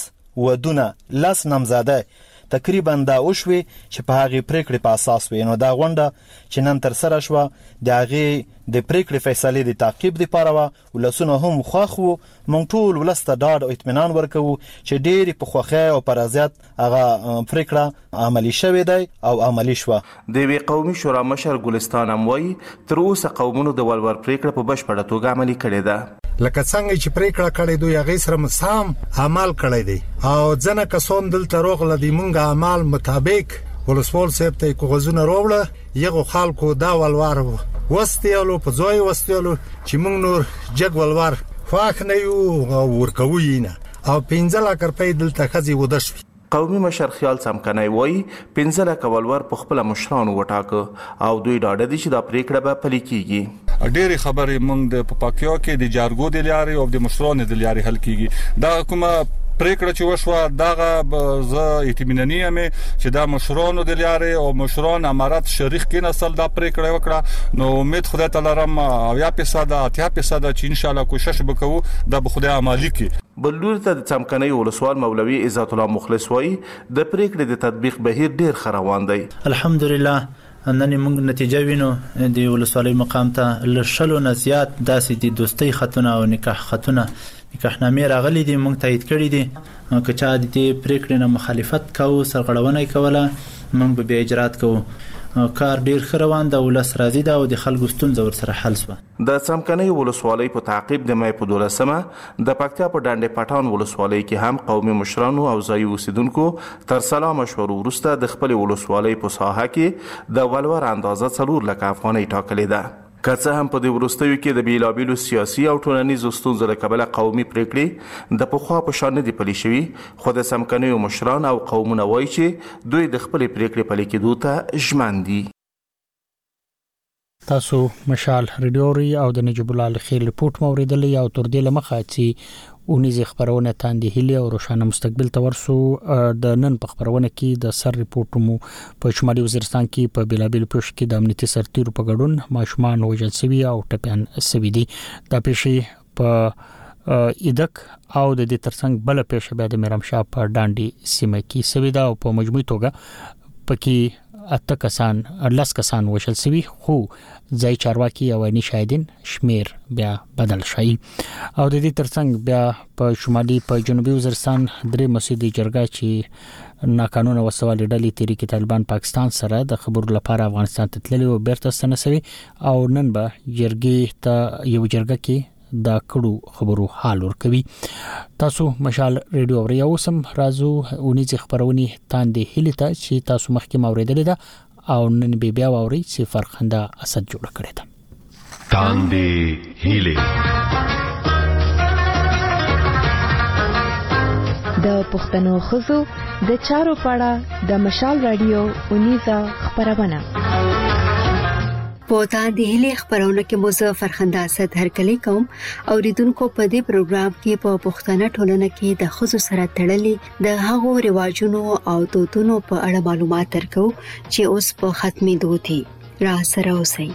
ودونه لاس نمزاده تقریبا دا وشوي چې په هغه پریکړې په اساس وي. نو دا غونډه چې نن تر سره شوه د هغه د پریکړې فیصلې د تعقیب لپاره و ولسونه هم خوښ وو. موږ ټول ولسته ډاډ او اطمینان ورکوو چې ډېری په خوښۍ او پر ازیات هغه پریکړه عملي شوې دی او عملي شوه. د وی قومي شورا مشر ګلستان هم وایي تر اوسه قومونو د ولور پریکړه په بشپړه توګه عملي کړې ده. لکه څنګه چې پریکړه کړې دوی هغه سره مسام عمل کړی دی او ځنه کسان دلته روغله دی مونږه عمل مطابق ولسوال صاحب ته کاغذونه راوړل یغه خلکو دا ولور وستیالو په ځای وستیالو چې مونږ نور جګ ولور فاخ نه یو ورکوي نه او 15 لک روپۍ دلته خزي ودش. قومي مشر خیال څمکنی وایي 15 لک ولور په خپل مشرانو وټاکه او دوی ډاډه دي چې دا پریکړه به پلي کیږي. ډېری خبرې موږ د پاکیو کې د جارګو د لارې او د مشرانو د لارې حل کیږي. دا کومه پریکړه چې وشوه دغه زه اطمیناني یم چې دا مشرانو د لارې او مشران امارات شریک کې نسل دا پریکړه وکړه. نو امید خدای تعالی رم 80% 80% چې ان شاء الله کوشش وکړو دا به خدای عملي کړي. بلور ته د څمکني ولسوال مولوي عزت الله مخلص وایي د پریکړې د تطبیق بهیر ډیر خروان دی. الحمدلله نن موږ نتیجه وینو د ولسوالۍ مقام ته لشلو نه زیات داسې د دوستۍ خطونه او نکاح خطونه نکاحنامې راغلي دي موږ تایید کړي دي. که چا د پریکړې نه مخالفت کوو سرغړونه کوله موږ به اجرات کوو. کار ډیر خروان د ولس راضي ده او د خلکو ستونزه ورسره حل شوه. د څمکني ولسوالۍ په تعقیب د مې په 12مه د پکتیا په ډانډې پټان ولسوالۍ کې هم قومي مشرانو او ځایي اوسیدونکو تر سلام مشورو وروسته د خپل ولسوالۍ په ساحه کې د ولور اندازه 4 لک افغانۍ ټاکلې ده. که څه هم په دې وروستیو کې د بیلابیلو سیاسي او ټولنیزو ستونزو له کبله قومي پریکړې د پخوا په شان نه دي پلي شوي خو د څمکنیو مشران او قومونه وایي چې دوی د خپلې پریکړې پلي کېدو ته ژمن دي. تاسو مشال رادیوري او د نجیب الله الخير ریپورت موریدلی او تر دې لمخه چې اونیز خبرونه تاندې هلي او روشانه مستقبل تورسو د نن په خبرونه کې د سر ریپورت مو په شمالي وزیرستان کې په بلابل پوش کې د امنیتي سرتیرو په ګډون ماشومان وژل شوی او ټپيان شوی دي د پېښې په ایدک او د دې ترڅنګ بل پېښه بیا د میرمشاه په ډانډي سیمه کې شوی دا او په مجموعي توګه پکې اته کسان لس کسان وشل سوي خو ځای چارواکي او عیني شاهدین شمیر بیا بدل شي او د دې ترڅنګ بیا په شمالي په جنوبي وزیرستان درې مسجدي جرګه چې ناقانونه وسوالې ډلې تحریک طالبان پاکستان سره د خبرو لپاره افغانستان ته تللي او بیرته ستنسوي او نن به جرګې ته یو جرګه کې دا کړو خبرو حال ورکوي. تاسو مشال رادیو اوري اوسم رازو اونیز خبرونی تاندې هلي ته چې تاسو مخکې موریدلې ده او نن بیا اوري چې فرخنده اسد جوړ کړی ده. تاندې هلي د پښتنو خزو د چارو پاړه د مشال رادیو اونیزه خبرونه په تاندې هلي خبرونه کې مو فرخنده اسد هرکلی کوم او ریدونکو په دې پروګرام کې په پښتنه ټولنه کې د خزو سره تړلې د هغو رواجونو او دودونو په اړه معلومات درکو چې اوس په ختمي دوتي را سره اوسئ.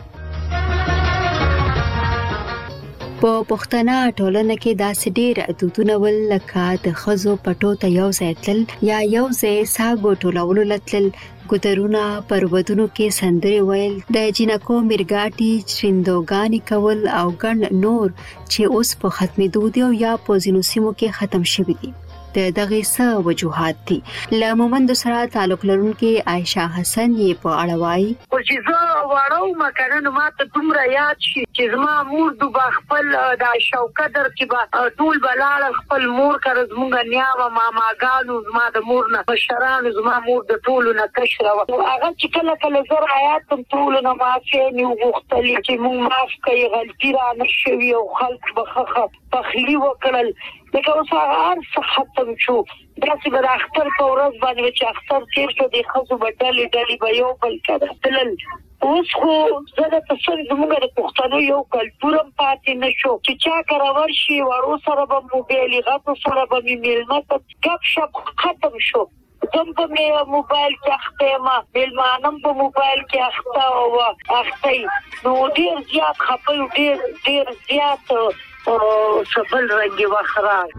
په پښتنه ټولنه کې داسې ډېر دودونه ول لکه د خزو پټو ته یو ځای تل یا یو ځای ساګو ټولولو لتل ګودرونه پر ودونو کې سندري ویل د جنکو مرګاټي چریندوګانی کول او ګڼ نور چې اوس په ختمي دود یا په ځینو سیمو کې ختم شوي دي. د دغه څه وجوهات دي له مومند سره تعلق لرونکي عائشہ حسن یې په اړه وایي چې زه واړو مکانونو ماته دومره یاد شي چې زما مور دوه خپل د شوکدر کې به ټول بلاله خپل مور کړه زمونږ نیامه ماماګانو زما د مور نه بشران زما مور د ټولو نه کشره و هغه چې کله کله زه آیات ټول نه معافي نیو غوښتل چې مونږ معاف کړي غلطي را نشوي او خلک بخخه تخلی وکړل لکه اوس هغه څه ختم شو داسې به د اختر په ورځ باندې چې اختر تیر شو د ښځو به ډلې به یو بل کړه تلل اوس خو زه د تصور زموږ د پښتنو یو کلتور هم پاتې نه شو چې چا کره ورشي وړو سره به موبایل غټو سره به مې میلمه ته ګپ شپ ختم شو زم په موبایل کې اخته ما میلمانم په موبایل کې اخته او اخته نو ډیر زیات خپل ډیر زیات سبل رنگي وخرا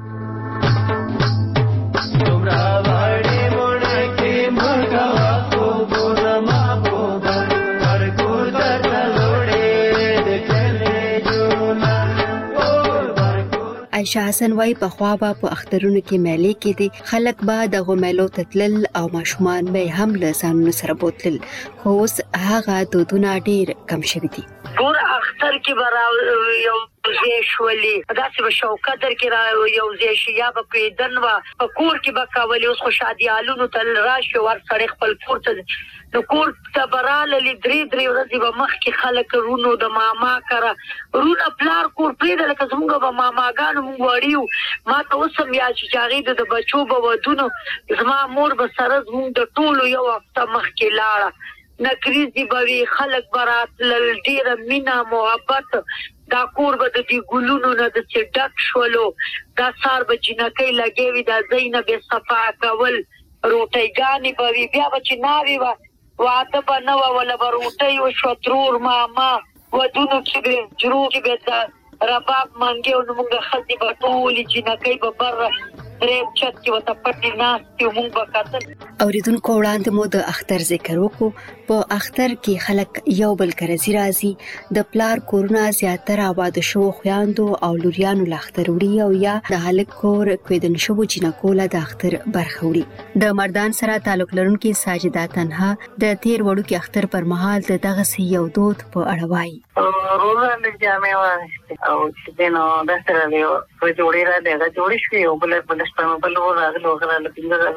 عائشہ حسن وايي په خوا به په اخترونو کې میلې کې دي خلک به د غمیلو تتلل او ماشومان به هم له ځانونو سره بوتل خو اوس هغه دودونه ډیر کم شوي دي. ګور اختر کې برا یو زیشولي داسې به شوکدر کې را یو زیشیا په پیدن وا په کور کې به کاولي اوس خو شادیالونو تل راشي ور سره خپل کور ته نو کور ته براله درې ورځې به مخ کې خلک رونو د ماما کرا رونه پلار کور پرې لکه زموږ به ماماګانو مونږ وړیو ما ته اوسم یا چې جاغې د بچو به ودونو زما مور به سره زموږ د ټولو یو هفته مخ کې لاړه نکریزي بوي خلک برات لل ډیر مینا محبت دا کور به د دې ګلونو نه د ډک شولو دا سار به جنکې لګېوي دا زینب صفا کول روټیګانی بوي بیا به ناوي واده بنو ولا بروټي او شترور ماما ودونو کې به جرو کې به رباب مانګي او موږ خدي په ټولي جنکې به بر ریم چت کې وته پټی ناستي موږ به کتل اوریدونکو وړاندې مو د اختر ذکر وکړو په اختر کې خلک یو بل کرزي راځي د پلار کورونه زیاتره آباد شو خوياندو او لوريانو لاختر وړي او یا د هلک کور کویدن شو جنکو له د اختر برخوري د مردان سره تعلق لرونکي ساجده تنها د تیر وړو کې اختر پر مهال دغه سی یو دود په اړه وایي روزانه جامې وایي او چې نو د سره په جوړې را نه جوړې شوې او بل شپه بل راغلو غره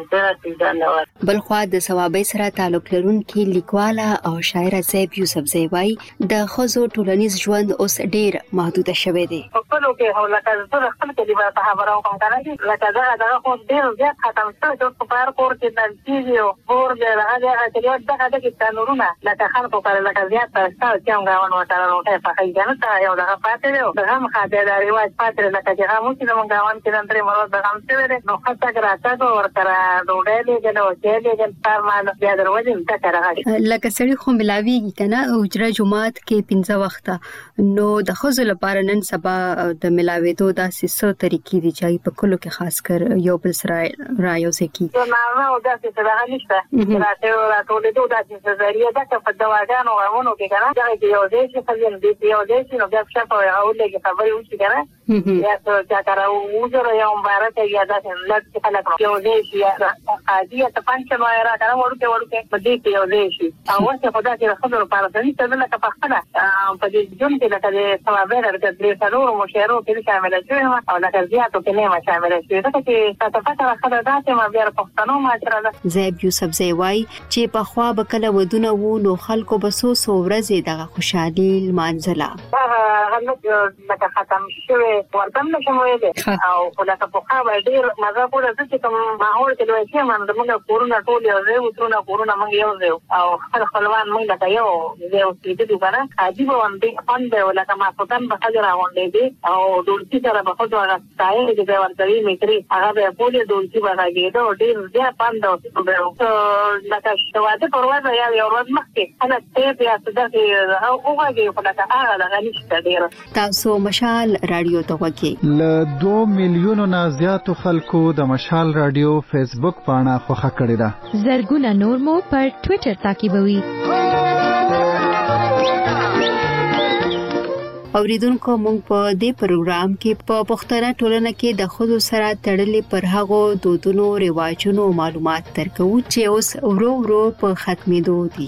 لپاره بل خو د ثوابي سره تعلق لرونکي لیکواله او شاعر زیب یوسف زیوای د خزو ټولنیز ژوند اوس ډیر محدود شوی دی. په لوګي هو لکه زه خپل کلیبه په خبرو کوم کنه لکه دا خو ډیر زیات ختم شوی چې په هر کور کې د ویډیو ور د هغه اتریات دغه د کتانورونه لکه خلکو پر لکه زیات تاسو چې موږ غواړو وتاړو په خیانت ته یو دغه پاتې یو دغه مخاطر د ریواج پاتې لکه چې هغه چې موږ غواړو چې نن درې مرو دغه څه نو خاصه راځه ور کرا دوړې له چې له فرمان بیا دروازه ته راغی لکه سړي خو ملاویږي کنه اجرا جمعات کې 15 وخته نو د خزو لپاره نن سبا د ملاویدو داسې څه طریقې دي چې په کلو کې خاص کر یو بل سره رايوځي کی نه او داسې څه نشته راټولې دوه داسې ذریعہ ده په دواګانو غوونو کې کنه دا یو ځای چې فلم دی یو ځای چې نو بیا څه په او لګي خبرې وشي کنه یا څه کارا وزره یو مبارک یا داسې لږ خلک یو ځای چې عادي ته پنځه ما را کنه ورته په دې کې یو ځای شي او څه په داسې خبرو لپاره د دې څه نه لکه پخپله په دې جون کې لکه د ثوابره د دې څلورو مشورو کې شامل شوی او لکه زیاتو کې نه شامل شوی دا چې تاسو فکر خبره ده چې ما بیا په پښتنو ماجره زیب یوسف زیوای چې په خوا بکله ودونه وو نو خلکو بسو ورځې دغه خوشحالي منځله هغه لکه ختم شوی ورته نشموي او لکه په خوا ډیر مزه کوله چې کوم ماحول کې دوی چې من دغه کورونا ټول یو ځای وترونه کورونا موږ یو ځای او خپلوان موږ لکه یو ځای چې دې کنه عجیب باندې باندې ولکه ما پتن به حاضر راوندې دي او دورتي سره به خو هغه ستای دې ورته میتري هغه به پولیس دورتي باندې دا ډیر ځای باندې لکه شواده پرواز یا یو ورځ مخکې انا ته بیا څه او هغه په لکه هغه د غنښت ډیر تاسو مشال رادیو ته وکی ل 2 میلیونو نه زیاتو خلکو د مشال رادیو فیسبوک پاڼه خوښه کړې ده زرګونه نور مو پر ټوئیټر تعقیبوي اوریدونکو موږ په دې پروګرام کې په پښتنه ټولنه کې د خود سره تړلې پر هغو دودونو رواجونو معلومات درکو چې اوس ورو ورو په ختمېدو دي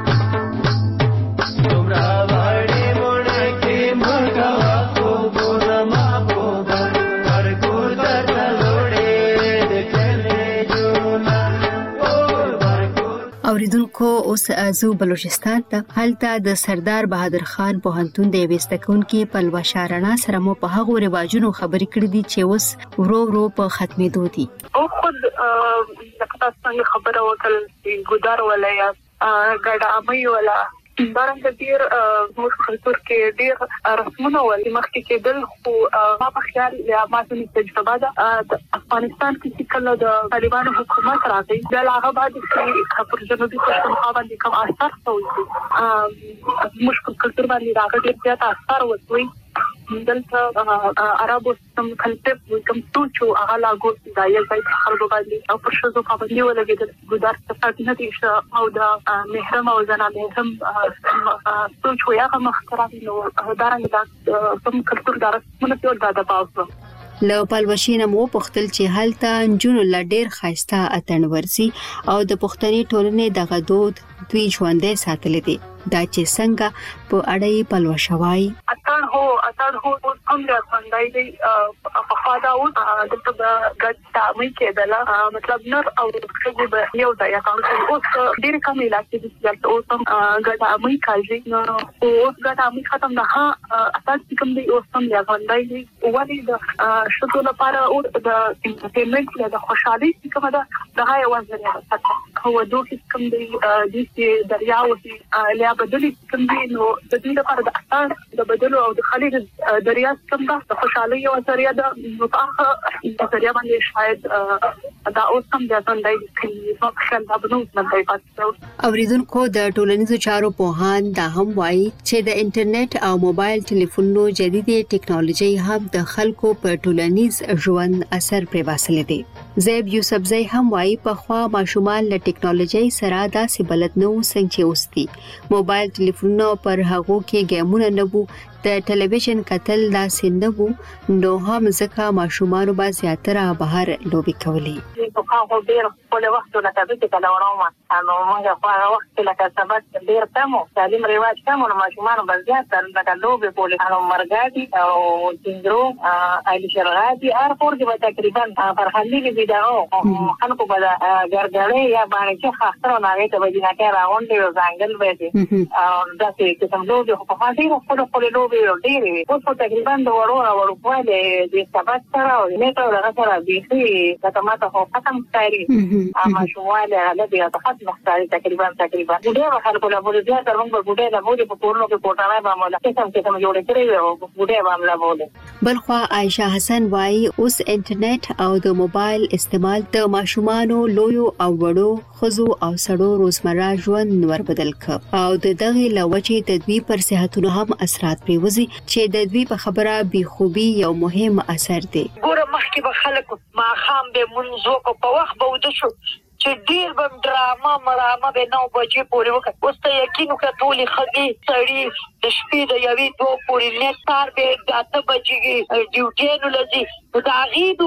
اوریدونکو اوس ازو بلوچستان ته هلته د سردار بهادر خان پوهنتون د وستکون کې پلوه شارنا سره مو په هغه رواجونو خبرې کړې دي چې اوس ورو ورو په ختمېدو دي او خود لکه څنګه خبره وکړل ګودار ولایت ګډامي ولا بارنګ ډیر موږ کلچر کې ډیر رسمونه ولې مخکې کېدل خو ما په خیال یا ما څه تجربه ده د افغانستان کې چې کله د طالبانو حکومت راغی د هغه بعد چې پر جنوبي پښتونخوا باندې کوم اثر شوی موږ په کلچر باندې راغلي ډیر زیات اثر وشوی دلته عربو سم کلچر کوم څه هغه لاګو د یو ځای خلکو باندې او پر شذو باندې ولګي د ګودار څخه نه دي او د محرم او زنا محرم څه چې هغه مخترع نو دارنګ د کوم کلچر دارسونه په داده پاوځ له پلوشینه مو پختل چې هلته جنو لډیر خاصه اتن ورسي او د پښتني ټولنې دغه دود دوی ژوندې ساتلې دي دا چې څنګه په اړې پلوشوي اتان هو هم راځي دی په خاطر او د ګټامي کېدله مطلب نر او چې به یو ځای کاوه اوس ډېر کم علاقې دي چې اوس هم ګټامي کوي نو اوس ګټامي ختم نه اساس کوم دی اوس هم راځي دی ولې د شتو لپاره او د انټرټینمنت د خوشحالي کومه ده هغه وزن هو دوی کوم دی د دریاو دي لیا بدلې کوم دی نو د دې لپاره د اثر د بدلو او د خلیج دریا څنګه د خوشحالي او ذریعہ د متاخه د ذریعہ باندې شاید دا اوس هم د ځندای کې په خپل دابنو باندې پاتې اوریدونکو د ټولنیزو چارو پوهان دا هم وایي چې د انټرنیټ او موبایل ټلیفونونو جديدي ټکنالوژي هم د خلکو په ټولنیز ژوند اثر پرې واسلې دي زیب یوسف زی هم وایي په خوا ماشومان له ټکنالوژي سره داسې بلد نه و څنګه چې اوس دي موبایل ټلیفونونو پر هغو کې ګیمونه نه وو د ټلویزیون کتل داسې نه وو نو هم ځکه ماشومان به زیاتره بهر لوبي کولې په هغه ډیر په وخت لکه چې کله ورانه موږ په هغه وخت لکه سبق ډیر کمو تعلیم رواج کمو نو ماشومان به زیاتره لکه لوبي کولې نو مرګادي او سندروم ایلی شرغادي هر پور کې تقریبا فرحلي ویډیو خلکو به ګرګړې یا باندې خاطر نه غوښته به نه کار راغونډي او ځنګل به او داسې چې څنګه لوبي په هغه خپل لوبي ډېرې اوس تقریبا د ورو د سبق سره او نیټه له سره بيخي کتماته خو ختم ستاري اما شواله له دې ته ختم ستاري تقریبا ګډه خلکو له بوله زیات ترمن په ګډه له بوله په کورونو کې کوټانه باندې څه جوړ کړی او ګډه باندې بوله بلخوا عائشہ حسن وايي اوس انټرنیټ او د موبایل استعمال د ماشومانو لویو او وړو خزو او سړو روزمره ژوند ور بدل ک او د دغه لوجه د دوی پر صحتونو هم اثرات پریوزي چې د دوی په خبره بي خوبي یو مهم اثر دی ګوره مخکې به خلک ما خام به منځو کو په وخت به ود شو چې ډیر بم ډراما مرامه به 9 بجې پورې وکړ اوس ته یقین وکړه ټولې خګي سړی د شپې د یوې 2 پورې نت تار به 8 بجې ډیوټي نو لذي دا غید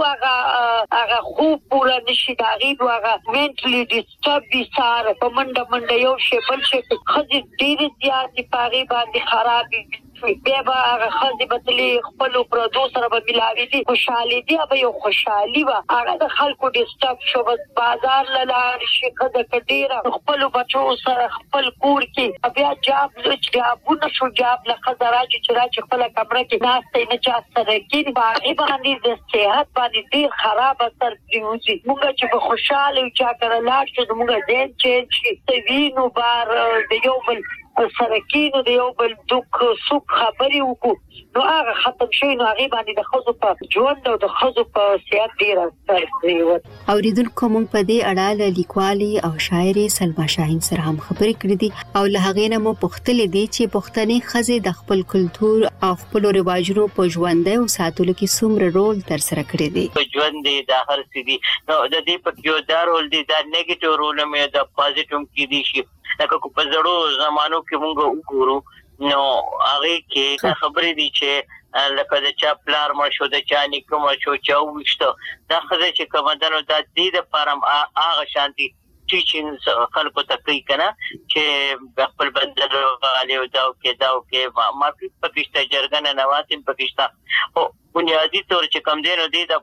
هغه خوب پورا نشي دا غید هغه منټلی ډیسټرب دي سار په منډه یو شی بل شي خځې ډیر زیات پاغي باندې خراب بیا به هغه خځې بدلی خپل پردو سره به ملاوي دي خوشحالي دي به یو خوشحالي وا هغه د خلکو ډیسټرب شو بس بازار لاله شي خدای کډیره خپل بچو سره خپل کور کې بیا جابونه شو جاب له خزراج چې خپل کمره کې ناشته نه چا سره کې باندې د صحت باندې ډیر خراب اثر پریوزي موږ چې به خوشاله او چا کړه لاړ شو موږ دین چې وینو بار د یو بل سرکینو د یو بل دوک سوک خبري وکړو نو هغه ختم شي نو هغه باندې د خزو په ژوند او د خزو په صحت ډیر اثر پریوت اوریدونکو موږ په دې اړه له لیکوالي او شاعري سلما شاهین سره هم خبرې کړې دي او له هغه نه مو پوښتنې دي چې پښتني خزې د خپل کلتور او خپل رواجونو په ژوند او ساتلو کې څومره رول تر سره کړی دی په ژوند دي د هر څه دي نو د دې په یو دا رول دي دا نیگیټیو رول مې د پازیټیو کې دي شي لکه په زړو زمانو کې موږ وګورو نو هغه کې خبرې دي چې لکه د چا پلار مشو د چا نیکه مشو چا وشته دا خزه چې کومدانو د دې د فارم هغه شانتي ټیچینګز خلکو ته کوي کنه چې خپل بدل غالي او دا کې ما په پښته جرګنه نواتم په پښته او بنیادی طور چې کم دینو دي د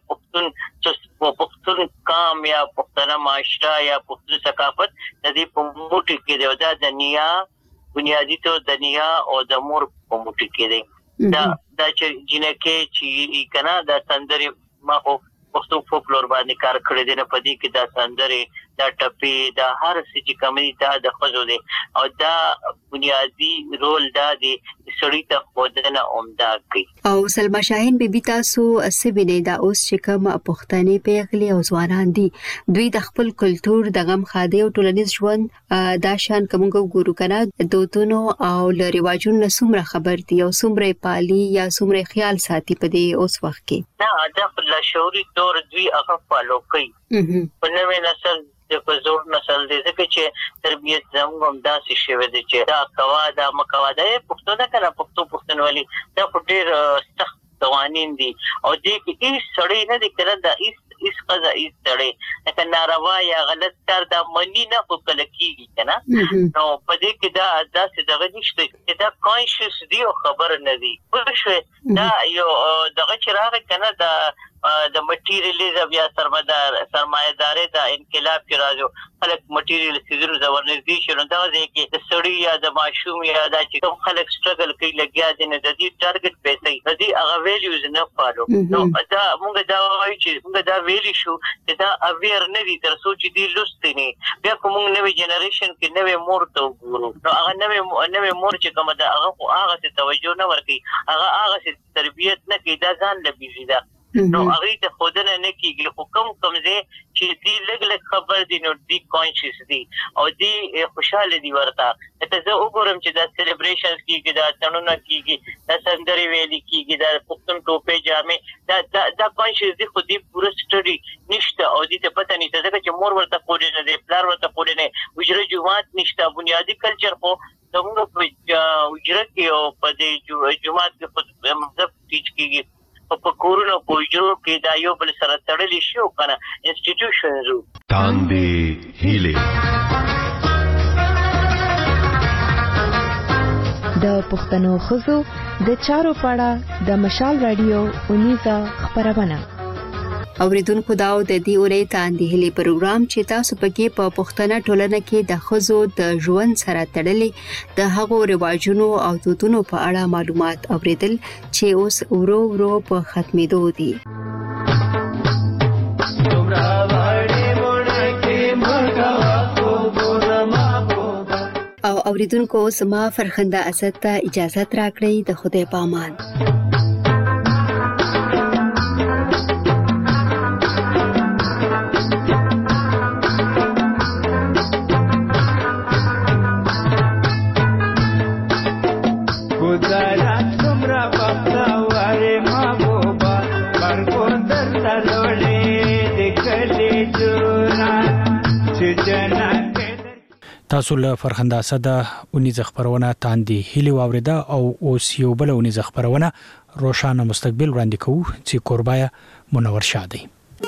پښتون قام یا پښتنه معاشره یا پښتون ثقافت د دې په موټي کې دی دا د نیا بنیادی طور د نیا او د مور په موټي کې دی دا چې جنکه چې کنه د سندري ما خو پښتو فولکلور باندې کار کړی دی نه پدې کې دا سندري دا ټپي دا هر څه چې کمی دا د خزو دی او دا بنیادی رول دا دی سړی ته خودنه عمده کوي او سلما شاهین بیبي تاسو اسبینه دا اوس چې کوم پښتني پیغلي او ځوانان دي دوی د خپل کلچر د غم خاده او ټولنیز ژوند دا شان کومګو ګورو کنه دودونو او لریواجونو څومره خبر دي او څومره پالي یا څومره خیال ساتي په دې اوس وخت کې نه دا خپل شعوري تور دوی هغه فالو کوي په نوې نسل د پزور نسل دې ځکه چې تربيت زموږ داسې شوی دی چې دا کوا دا مکوا دا پښتو نه کنه پښتونولي دا ډېر سخت قوانين دي او دې کې هیڅ سړی نه دی کړه دا هیڅ قضا هیڅ سړی لکه ناروا یا غلط کار دا منی نه وکړل کیږي کنه نو په دې کې دا داسې دغه نشته چې دا کانشس دی او خبر نه دی ورشي دا یو دغه چراغ کنه دا د مټیریالیزم یا سرمایه‌داري دا انقلاب کې راځو خلک مټیریال سيزونو زورنږدي شنو دا ځکه د سړی یا د ماشوم یا د چې کوم خلک سټرګل کوي لګیا دي نه د دې ټارګټ پیسې د دې هغه ویلیوز نه فالو نو دا موږ دا وایو چې موږ دا ویلی شو چې دا اویر نه دي تر څو چې دې لوستنی بیا کوم نوې جنریشن کې نوې مور ته وګورو نو هغه نوې مور چې کومه دا هغه ته توجه نه ورکي هغه تربيت نه کوي دا ځان لبيزي دا نو هغه ته خودنه نه کیږي خو کم زه چې دی لګ خبر دي نو دی کانشس دي او دی خوشاله دي ورته ته زه وګورم چې دا سلیبریشنز کیږي دا تنونه کیږي دا سندري ویلي کیږي دا پښتون ټوپه جامې دا کانشس دي خو دی پوره سټډي نشته او دې ته پته نشته ځکه چې مور ورته پوره نه دی پلار ورته پوره نه وجره جماعت نشته بنیادی کلچر خو څنګه په وجره کې او په دې جماعت کې په مذهب ټیچ کیږي په کورونو په وجرو کې دا یو بل سره تړلې شو کنه انسټیټیوشنز تاندې هیله د پښتنو خزو د چارو پاړه د مشال رادیو 19 خبرونه اوریدونکو دا د دې اورې تاندې هلي پروګرام چې تاسو پکې په پښتنه ټولنه کې د خزو د ژوند سره تړلې د هغو رواجونو او دودونو په اړه معلومات اوریدل چې اوس ورو په ختمېدو دي او اوریدونکو سما فرخنده اسد ته اجازه راکړئ د خدای پامان تاسو له فرخنده اسد 19 خبرونه تاندې هیلي واوریده او اوس یو بل 19 خبرونه روشانه مستقبل وړاندې کوو چې قربایا منور شادي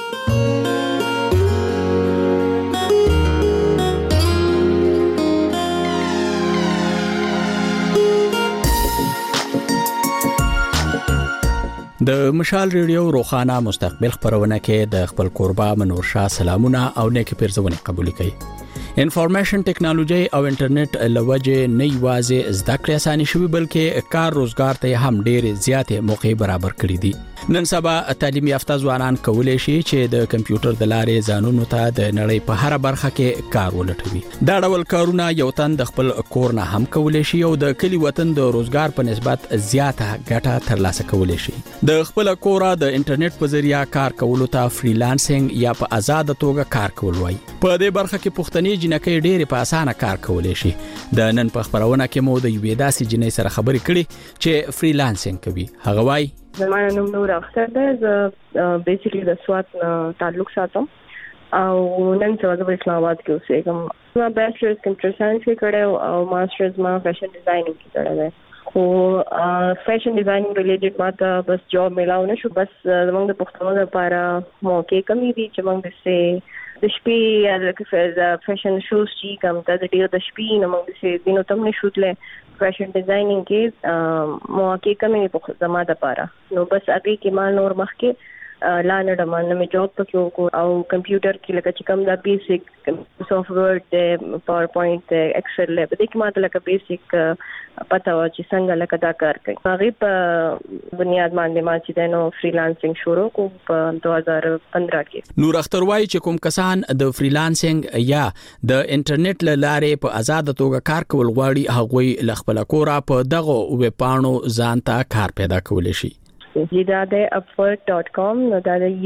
د مشال ریډیو روخانه مستقبل خبرونه کې د خپل قربا منور شاه سلامونه او نیک پیرزونه قبول کړي انفارمیشن ټیکنالوژي او انټرنیټ لوجه نه یوازې زده کړې اسانه شوي بلکې کار روزګار ته هم ډېر زیاتې موقع برابر کړې دي نن سبا تعلیم یافته ځوانان کولای شي چې د کمپیوټر د لارې ځانونو ته د نړۍ په هر برخه کې کار ولټوي دا ډول کارونه یو تن د خپل کور نه هم کولای شي او د کلی وطن د روزګار په نسبت زیاته ګټه ترلاسه کولای شي د خپل کور د انټرنیټ په ذریعہ کار کولو ته فریلانسینګ یا په آزاد توګه کار کول وایي په دې برخه کې پښتني جنکې ډېر په اسانه کار کولای شي د نن په خبرونه کې مو د یوې داسې جنې سره خبرې کړې چې فریلانسینګ کوي هغه وایي زمانه نوم نور اختر ده زه بیسیکلی د سوات تعلق ساتم او نن څه د اسلام آباد کې اوسېږم ما بیچلرز کمپیوټر ساينس کې کړو او ماسترز ما فیشن ډیزاینینګ کې کړو خو فیشن ډیزاینینګ ریلیټډ ماته بس جاب ملاو نه شو بس زموږ د پښتنو لپاره موقع کمی دي چې موږ د شپې یا د فیشن شوز چې کوم ته د ډیر د شپې نه موږ د دینو تم نه شوتله فیشن ډیزاینینګ کې موقع کمی په زما د لپاره نو بس ابي کې ما نور مخ کې لاندې د مانه مې جاب پکې او کمپیوټر کې لکه چې کوم د بیسیک سافټ ویر د پاور پوینټ ایکسل له دې کې ماته لکه بیسیک پتا و چې څنګه لکه دا کار کوي هغه په بنیاد باندې ما چې نو فریلانسینګ شروع کوم په 2015 کې نور اختر وایي چې کوم کسان د فریلانسینګ یا د انټرنیټ لارې په آزاد توګه کار کول غواړي هغه ل خپل کور په دغه ویب پاڼو ځان ته کار پیدا کولی شي دا د upwork.com نو دا د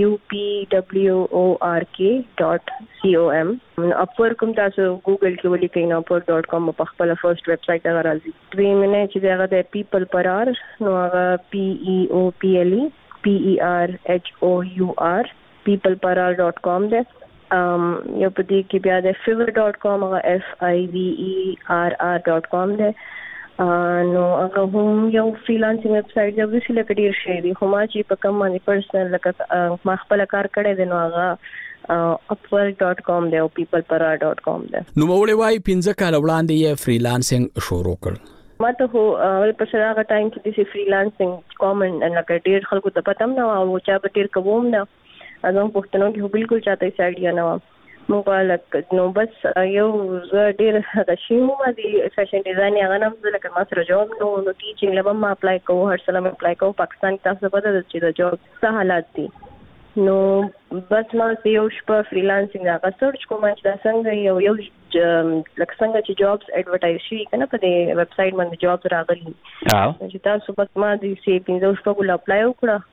upwork.com upwork کوم تاسو ګوګل کې ولیکئ نو upwork.com په خپل فرست ویب سټ هغه راځي دوی منه چې هغه د people per hour نو هغه PEOPLEPERHOUR peopleperhour.com ده یو په دې کې بیا د fiverr.com هغه FIVERR.com ده نو هغه هم یو فریلانسینګ ویب سټ دی چې لکه ډیر شي دی خو ما چې په کوم باندې پرسنل لکه ما خپل کار کړی دی نو هغه upwork.com دی او peopleperhour.com دی نو مولوی وايي 15 کال وړاندې یې فریلانسینګ شروع کړ ما ته هو په سره هغه ټایم کې د فریلانسینګ کومن لکه ډیر خلکو ته پته نه او چا به ډیر کوم نه اځم پښتنو کې بالکل چاته یې سایډیا نه مبالک نو بس یو ډیر غشیم ما دي فیشن ډیزاین هغه نام لکه ما سره جواب نو ټیچینګ لبم ما اپلای کوم هر سلام اپلای کوم پاکستان تاسو په دې چې د جوب څه حالات دي نو بس ما یو شپه فریلانسینګ هغه سرچ کوم چې دا څنګه یو لکه څنګه چې جابز ایڈورټایز شي کنه په دې ویب سټ باندې جابز راغلي چې تاسو په ما دي سي 15 شپه کول اپلای وکړه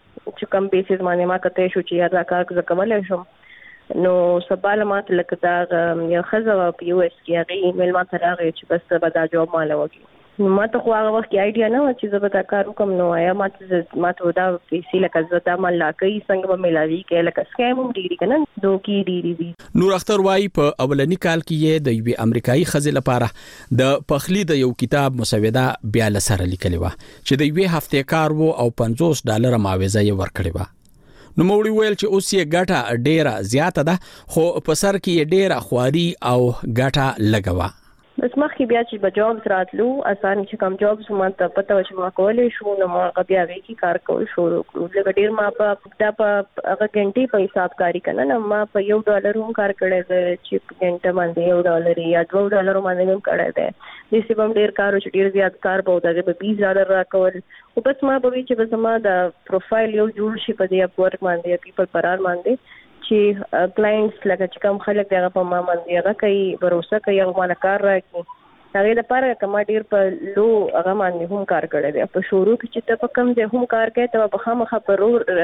چې کوم بیسز باندې ما کته شو چې دا کار کولای شم نو سباله ماته لکه دا یو خزه په یو اس کې هغه ایمیل ما ته راغی چې بس به دا جواب مال وکړي نو ما ته خو هغه وخت ایډیا نه و چې زه به دا کار وکم نو یا ما ته دا پیسې لکه زه دا مال لاکې څنګه به ملاوي کې لکه سکیم هم ډیری کنه دوکي ډیری دي. نور اختر وايي په اولنی کال کې یې د یوې امریکایي خزې لپاره د پخلی د یو کتاب مسوده بیا لسره لیکلی و چې د یوې هفته کار وو او $50 معاوضه یې ورکړې و. نو موري ویل چې اوس یې ګټه ډیره زیاته ده خو په سر کې یې ډیره خواري او ګټه لګوا. بس مخکې بیا چې به جابز راتلو اسانه چې کوم جابز ما ته پته و چې ما کولای شو نو ما بیا هغه کې کار کول شروع کړو. لکه ډیر ما په هغه غنټې په حساب کاری کنه نو ما په $1 هم کار کړی دی چې غنټه باندې $1 یا $2 باندې هم کړی دی. د سیبم ډیر کار چې ډیر زیات کار به ودا به $20 راکول او بس ما به چې بس ما د پروفایل یو جوړ شي په دې اپ ورک باندې پیپل پرار باندې چې کلاینټس لکه چې کوم خلک دغه په ما باندې هغه کوي باور کوي او مال کار راکړي هغه لپاره کوم ډیر په لو هغه باندې هم کار کړی دی. په شروع کې چې ته په کم ځای هم کار کوي ته په خامخا په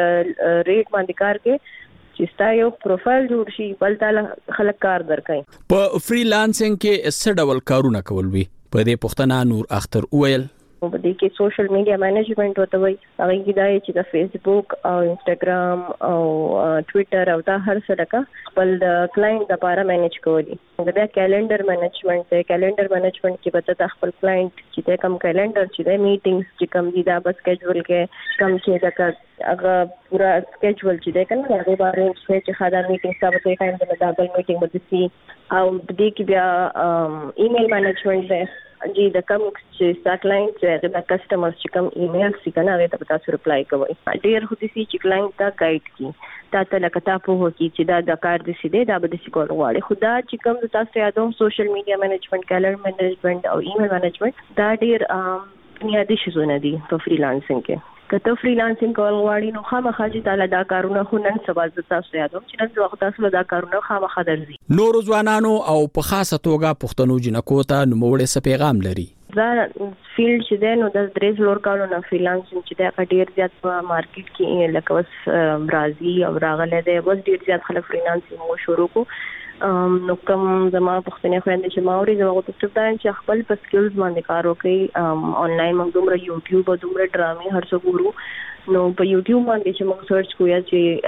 ریټ باندې کار کوي چې ستا یو پروفایل جوړ شي بل تعالی خلک کار درکړي. په فریلانسینګ کې څه ډول کارونه کول وي په دې پښتنه نور اختر ویل په دې کې سوشل میډیا مینجمنت وته وي هغه کې دا چې د فیسبوک او انستګرام او ټوئیټر او دا هر څه لکه خپل د کلاینټ لپاره مینج کوي. دا کیلنډر مینجمنت دی. کیلنډر مینجمنت کې به د خپل کلاینټ چې کوم کیلنډر چې د میټینګز چې کوم دي دا بس سکیجول کې کوم چې دا هغه پورا سکیجول چې دی کنه هغه باندې چې خاطر میټینګ ثابت ټایم د دابل میټینګ ودسي او دې کې بیا ایمیل مینجمنت دی جی د کوم چې ستا کلاینټ چې د کسٹمرز چې کوم ایمیل سي کنه هغه ته تاسو ریپلای کوئ. ډیر خو دې سي چې کلاینټ تا گایډ کی تا لکه تاسو هو کی چې دا د کار د سي دا به د سي کول غواړي خدا چې کوم تاسو یادوم سوشل میډیا مینجمنت کیلنډر مینجمنت او ایمیل مینجمنت دا ډیر بنیادی شیزونه دي په فریلانسینګ کې. کته فریلانسینګ کول غواړي نو خامخا چې تعالی دا کارونه خو نن سبا تاسو یادوم چې نن وخت تاسو دا کارونه خامخا درځي. نور ځوانانو او په خاصه توګه پښتنو جنکو ته نوموړې څه پیغام لري؟ دا فیلډ چې دی نو د درې لور کارو نه فریلانسینګ چې دا ډیر زیات په مارکیټ کې لکه اوس برازي او راغله دی اوس ډیر زیات خلک فریلانسینګ شروع کو نو کوم زما پښتنې خويندې چې ماوري زما ته ستاسو چې خپل په سکلز باندې کار وکړي آنلاین موږ دومره یوټیوب او دومره ډرامي هر څه ګورو نو په یوټیوب باندې چې موږ سرچ کوو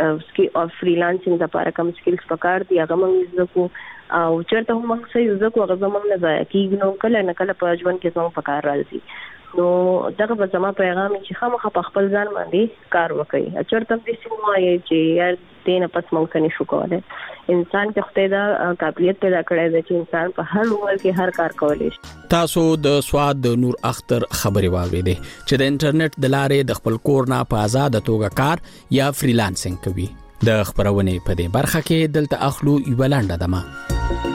چې فریلانسینګ لپاره کوم سکلز پکار دي هغه موږ زکو او چرته هم موږ څه زکو هغه زموږ نه ځای کیږي نو کله نه کله په ژوند کې څنګه پکار راځي نو دغه به زما پیغام چې خامخا په خپل ځان باندې کار وکړي چرته دې سموایي چې یار دینه پس موږ څه نشو کولای انسان کې خدای دا قابلیت پیدا کړی دی چې انسان په هر عمر کې هر کار کولی شي. تاسو د سواد د نور اختر خبري واوریدې چې د انټرنیټ د لارې د خپل کور نه په آزاد توګه کار یا فریلانسینګ کوي. د خبرونه په دې برخه کې دلته اخلو یو لاندې دمه.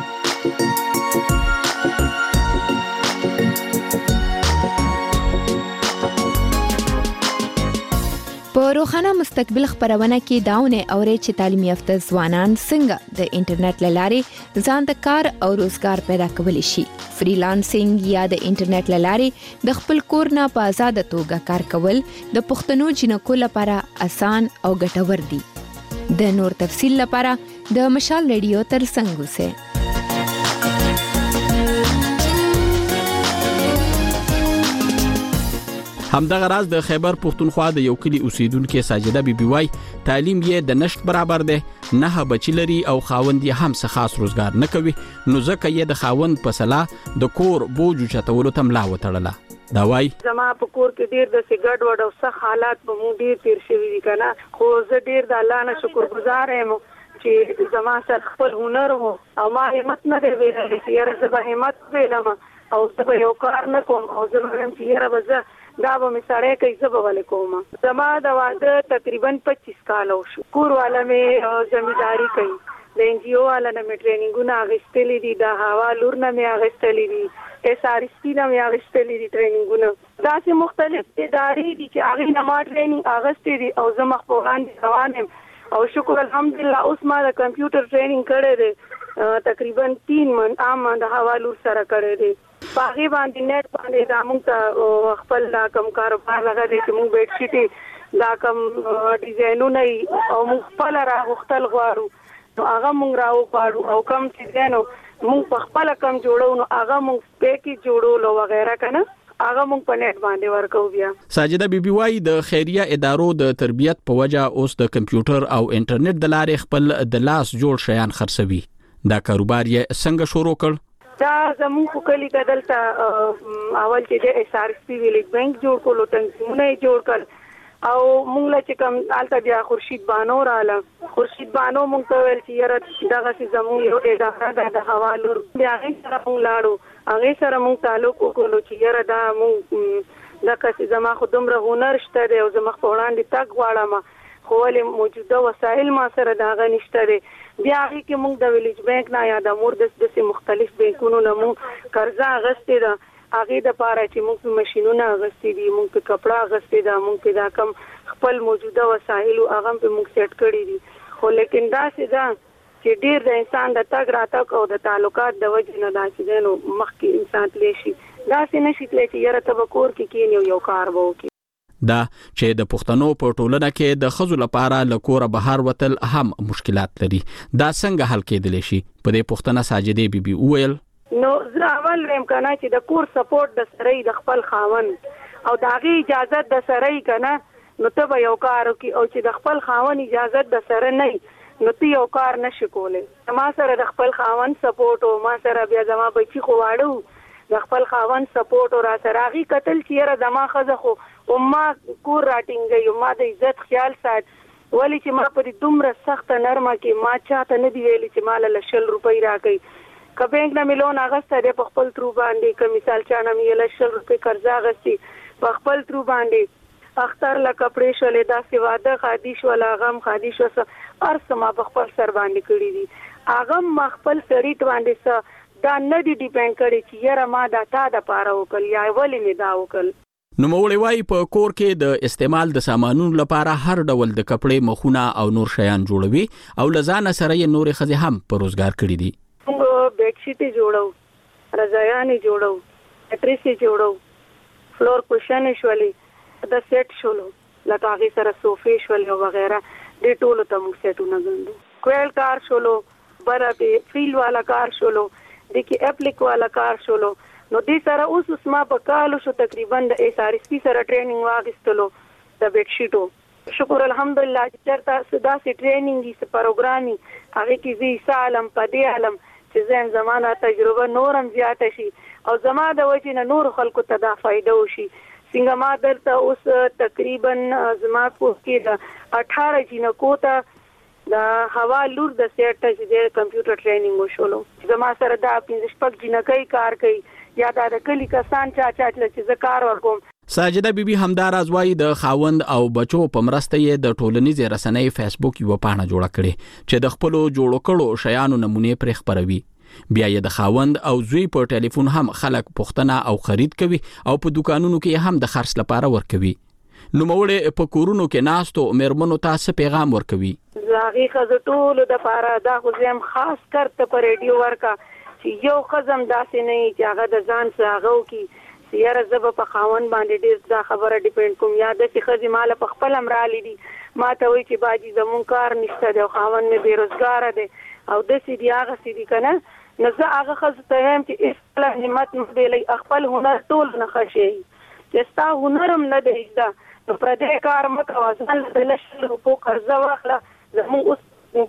په روښانه مستقبل خبرونه کې داونه اوري چې تعلیم یافته ځوانان څنګه د انټرنیټ لارې ځان د کار او روزګار پیدا کولی شي. فریلانسینګ یا د انټرنیټ لارې د خپل کور نه په آزاد توګه کار کول د پښتنو جنکو لپاره آسان او ګټور دي. د نور تفصیل لپاره د مشال ریډیو تر څنګ اوسئ. همدغه راز د خیبر پښتونخوا د یو کلی اوسیدونکو ساجده بیبي وای تعلیم یې د نشټ برابر دی نه بچی لري او خاوند یې هم څه خاص روزګار نه کوي نو ځکه یې د خاوند په صلاح د کور بوج چتولو تملا وتړله. دا وای زما په کور کې ډیر د سیګړ وډ او سخت حالات په مو ډیر تیر شوی دي کنه خو زه ډیر د الله نه شکرګزار یم چې زما سره خپل هنر وو او ما همت نه دی ویلې چې یاره زه به همت ویلم او زه به یو کار نه کوم او زه هم چې یاره به دا به می سړی کوي زه به ولې کوم. زما د واده تقریبا 25 کال شو. کور والا مې ځمېداري کوي د ان جی او والا نه مې ټریننګونه اخیستلې دي د هوا لور نه مې اخیستلې دي اس آر اس پی نه مې اخیستلې دي ټریننګونه داسې مختلف ادارې دي چې هغه نه ما ټریننګ اخیستې دي او زه مخ په وړاندې روان یم او شکر الحمدلله اوس ما د کمپیوټر ټریننګ کړی دی تقریبا 3 من عام د هوا لور سره کړی دی باغی باندې نت باندې دا موږ ته خپل کم کاروبار لګا دي چې موږ بیت شيټي دا کوم ډیزاینونه او موږ خپل راغختل غواړو نو هغه موږ راوغواړو او کوم چې نو موږ په خپل کم جوړو نو هغه موږ پیکي جوړو وغیرہ کنه هغه موږ په نت باندې ورکو بیا. ساجده بیبي وايي د خیریه ادارو د تربیت په وجه اوس د کمپیوټر او انټرنیټ د لارې خپل د لاس جوړ شیان خرڅوي. دا کاروبار یې څنګه شروع کړ؟ دا زموږ په کلی کې دلته اول چې د SRC ویلیج بانک جوړ کولو تنظیمونه جوړ کړ او موږ له چې کوم الته بیا خورشید بانو رااله خورشید بانو موږ ته ویل چې یاره دغه چې زموږ یو اداره د حوالو بیا هغه سره موږ لاړو هغه سره موږ تعلق وکړو چې یاره دا موږ دا که زما خو دومره هنر شته دی او زما په وړاندې تګ غواړم خو ولې موجوده وسایل ما سره دا غا نشته دی بیا هغه کې موږ د ویلیج بانک نه یا د مور د مختلف بانکونو نه موږ قرضه غستې ده هغه د پاره چې موږ ماشينونه غستې دي موږ په کپڑا غستې ده موږ په دا کم خپل موجوده وسایل او هغه په موږ سیټ کړی دي خو لیکن دا څه ده چې ډیر د انسان د تګ راتګ او د تعلقات د وجه نه دا چې نو مخکې انسان تلی شي دا څه نشي تلی چې یاره تبکور کې کینیو یو کار وکړي. دا چې د پښتنو په ټولنه کې د خزو لپاره لکوره بهر وتل هم مشکلات لري دا څنګه حل کېدلی شي په دې پښتنه ساجده بیبي وویل نو زه اول ویم کنه چې د کور سپورټ د سره د خپل خاون او داغي اجازه د سره کنه نو ته به یو کار وکي او چې د خپل خاون اجازه د سره نه نو ته یو کار نشې کولای ما سره د خپل خاون سپورټ او ما سره بیا زما بچی خو واړو د خپل خاون سپورټ او را سره غي قتل چیرې د ما خزه خو او ما کور راټینګي او ما د عزت خیال سات ولی چې ما په دومره سخت نرمه کې ما چاته نه دی ویلي چې مال له 100 روپۍ راکې ک بانک نه ملون اغسته د خپل ترو باندې ک مثال چانه مې له 100 روپۍ قرضا غستي په خپل ترو باندې اختر لا کپڑے شولې دا سیواده خادیش ولا غم خادیش وس ارسما په خپل سر باندې کړی دي اغم خپل سړی باندې دا نه دی ډیپند کړي چې یاره ما دا تا د پاره وکړ یا ولی می دا وکړ. نو مولوی وايي په کور کې د استعمال د سامانونو لپاره هر ډول د کپړې مخونه او نور شیان جوړوي او لزانه سره یې نور خزه هم په روزګار کړی دي. موږ بیډ شیټ جوړو رضایانې جوړو اټریسي جوړو فلور کوشن شولې د سیټ شولو لکه هغه سره صوفې شولې او وغیرہ د ټولو ته موږ سیټونه غندو کویل کار شولو برابر فیل والا کار شولو دغه اپلیک والا کار شولو نو دې سره اوس ما په کالو شو تقریبا د SRC سره ټریننګ واغستلو د بیډ شیټو شکر الحمدلله چې چرته صدا سي ټریننګ دي پروګرامي هغه کې زی سالم پدې علم چې زم زمانہ تجربه نورم زیات شي او زما د وجه نه نور خلکو ته دا فائدہ وشي څنګه ما درته اوس تقریبا زما کو کې د 18 جنکو ته د هوا لور د سیټ چې د کمپیوټر ټریننګ وشولو زما سره دا 15 جنکۍ کار کوي یا د کلی کسان چا چې زه کار ورکوم. ساجده بیبي همدار ازوای د خاوند او بچو په مرسته یې د ټولنیزې رسنۍ فیسبوک یو پاڼه جوړه کړې چې د خپل جوړو کړو شیانو نمونه پرې خبروي بیا یې د خاوند او زوی په ټلیفون هم خلک پوښتنه او خرید کوي او په دکانونو کې هم د خرڅ لپاره ورکوي. نو موړې په کورونو کې ناستو مېرمنو ته څه پیغام ورکوي؟ زاغي خزه ټول د پاره دا خو زم خاص کرته په ریډیو ورکا چې یو خزم داسې نه چې هغه د ځان ساغو کې سیاره زب په خاون باندې ډیر دا خبره ډیپند کوم یا د خزي مال په خپل امرالي دي ما ته وی چې باجی زمون کار نشته د خاون مې بیروزګار دي او د سې دی هغه سې دي کنه نو زه هغه خزه ته هم چې اسلام همت نه دی خپل هنر ټول نه خشي چې ستا هنرم نه دی دا نو پر دې کار مکه واسه د لشل په قرضه واخله زموږ اوس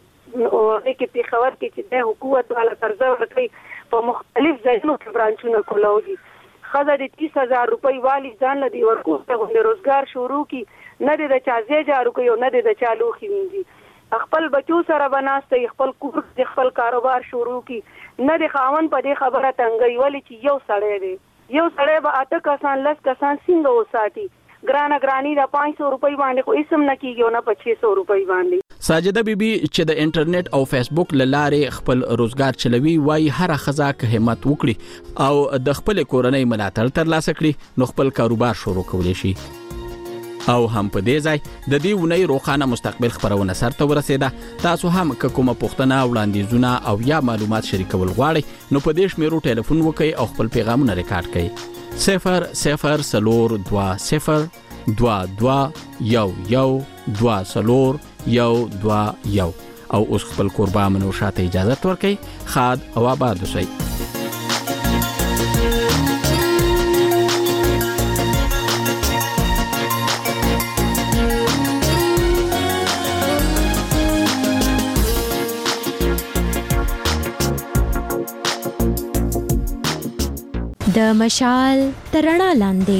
کې په خبر کې چې د حکومت والا قرضه ورکړي په مختلف ځایونو کې برانچونه کولاوي خزه د 30000 روپۍ والی ځان لدی ورکو ته د روزګار شروع کی نه د چا زیجارو کوي نه د چالو خېږي خپل بچو سره بناسته خپل کور د خپل کاروبار شروع کی نه د خاون په دې خبره تنګي ولی چې یو سړی دی یو سړی به اته کسان لس کسان څنګه وساتي ګرانی د 500 روپۍ باندې خو اسم نه کیږي نه 600 روپۍ باندې. ساجده بیبي چې د انټرنیټ او فیسبوک لاره خپل روزګار چلوي وای هر خزا که همت وکړي او د خپل کورنۍ ملاتړ ترلاسه کړي نو خپل کاروبار شروع کولی شي. او هم په دې ځای د دې ونې روخانه مستقبل خبرونه سره ورسېده. تاسو هم کومه پوښتنه وړاندیزونه او یا معلومات شریکول غواړئ نو په دې شمیرو ټلیفون وکړئ او خپل پیغامونه ریکارډ کړئ 0 0 2 0 22112411 او اوس خپل قربا منو شاته اجازه ورکړئ. خاد او آباد اوسئ. د مشال ترڼا لاندې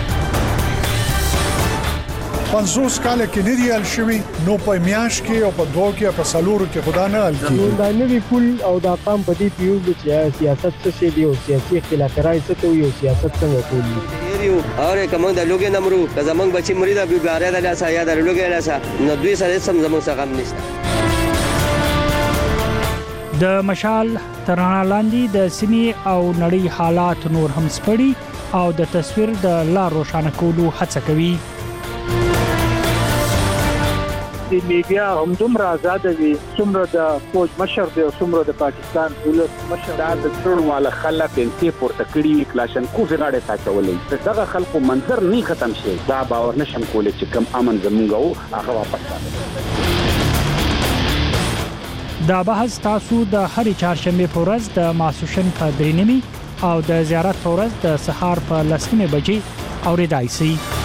50 کال کې نیریال شوی نو په میاش کې او په دوه کې په سالورو کې خدا نه ال کی دا نوی پول او دا قام په دې پیو چې سیاست څه دی او سیاسي اختلافات څه ته یو سیاست څنګه کوي یو اور کوم د لوګي نمرو که زمنګ بچي مرید ابي ګاره د لاسه یا د لوګي لاسه نو دوی سره سم زموږ څخه غم نشته. د مشال ترڼا لاندې د سیمې او نړۍ حالات نور هم سپړي او د تصویر د لار روښانه کولو هڅه کوي. د میډیا هم دومره آزاد وي څومره د فوج مشر دی او څومره د پاکستان دولت مشر د ټول والا خلک انتي پورته کړي کلاشنکوف غاړه تاچولې دغه خلکو منظر نه ختم شي دا باور نشم کولای چې کم امن زمونږ هغه واپس راځي. دا بحث تاسو د هرې چهارشنبه په ورځ د ماسوشن په 3 او د زیارت په ورځ د سهار په 10 بجې اوریدای شئ.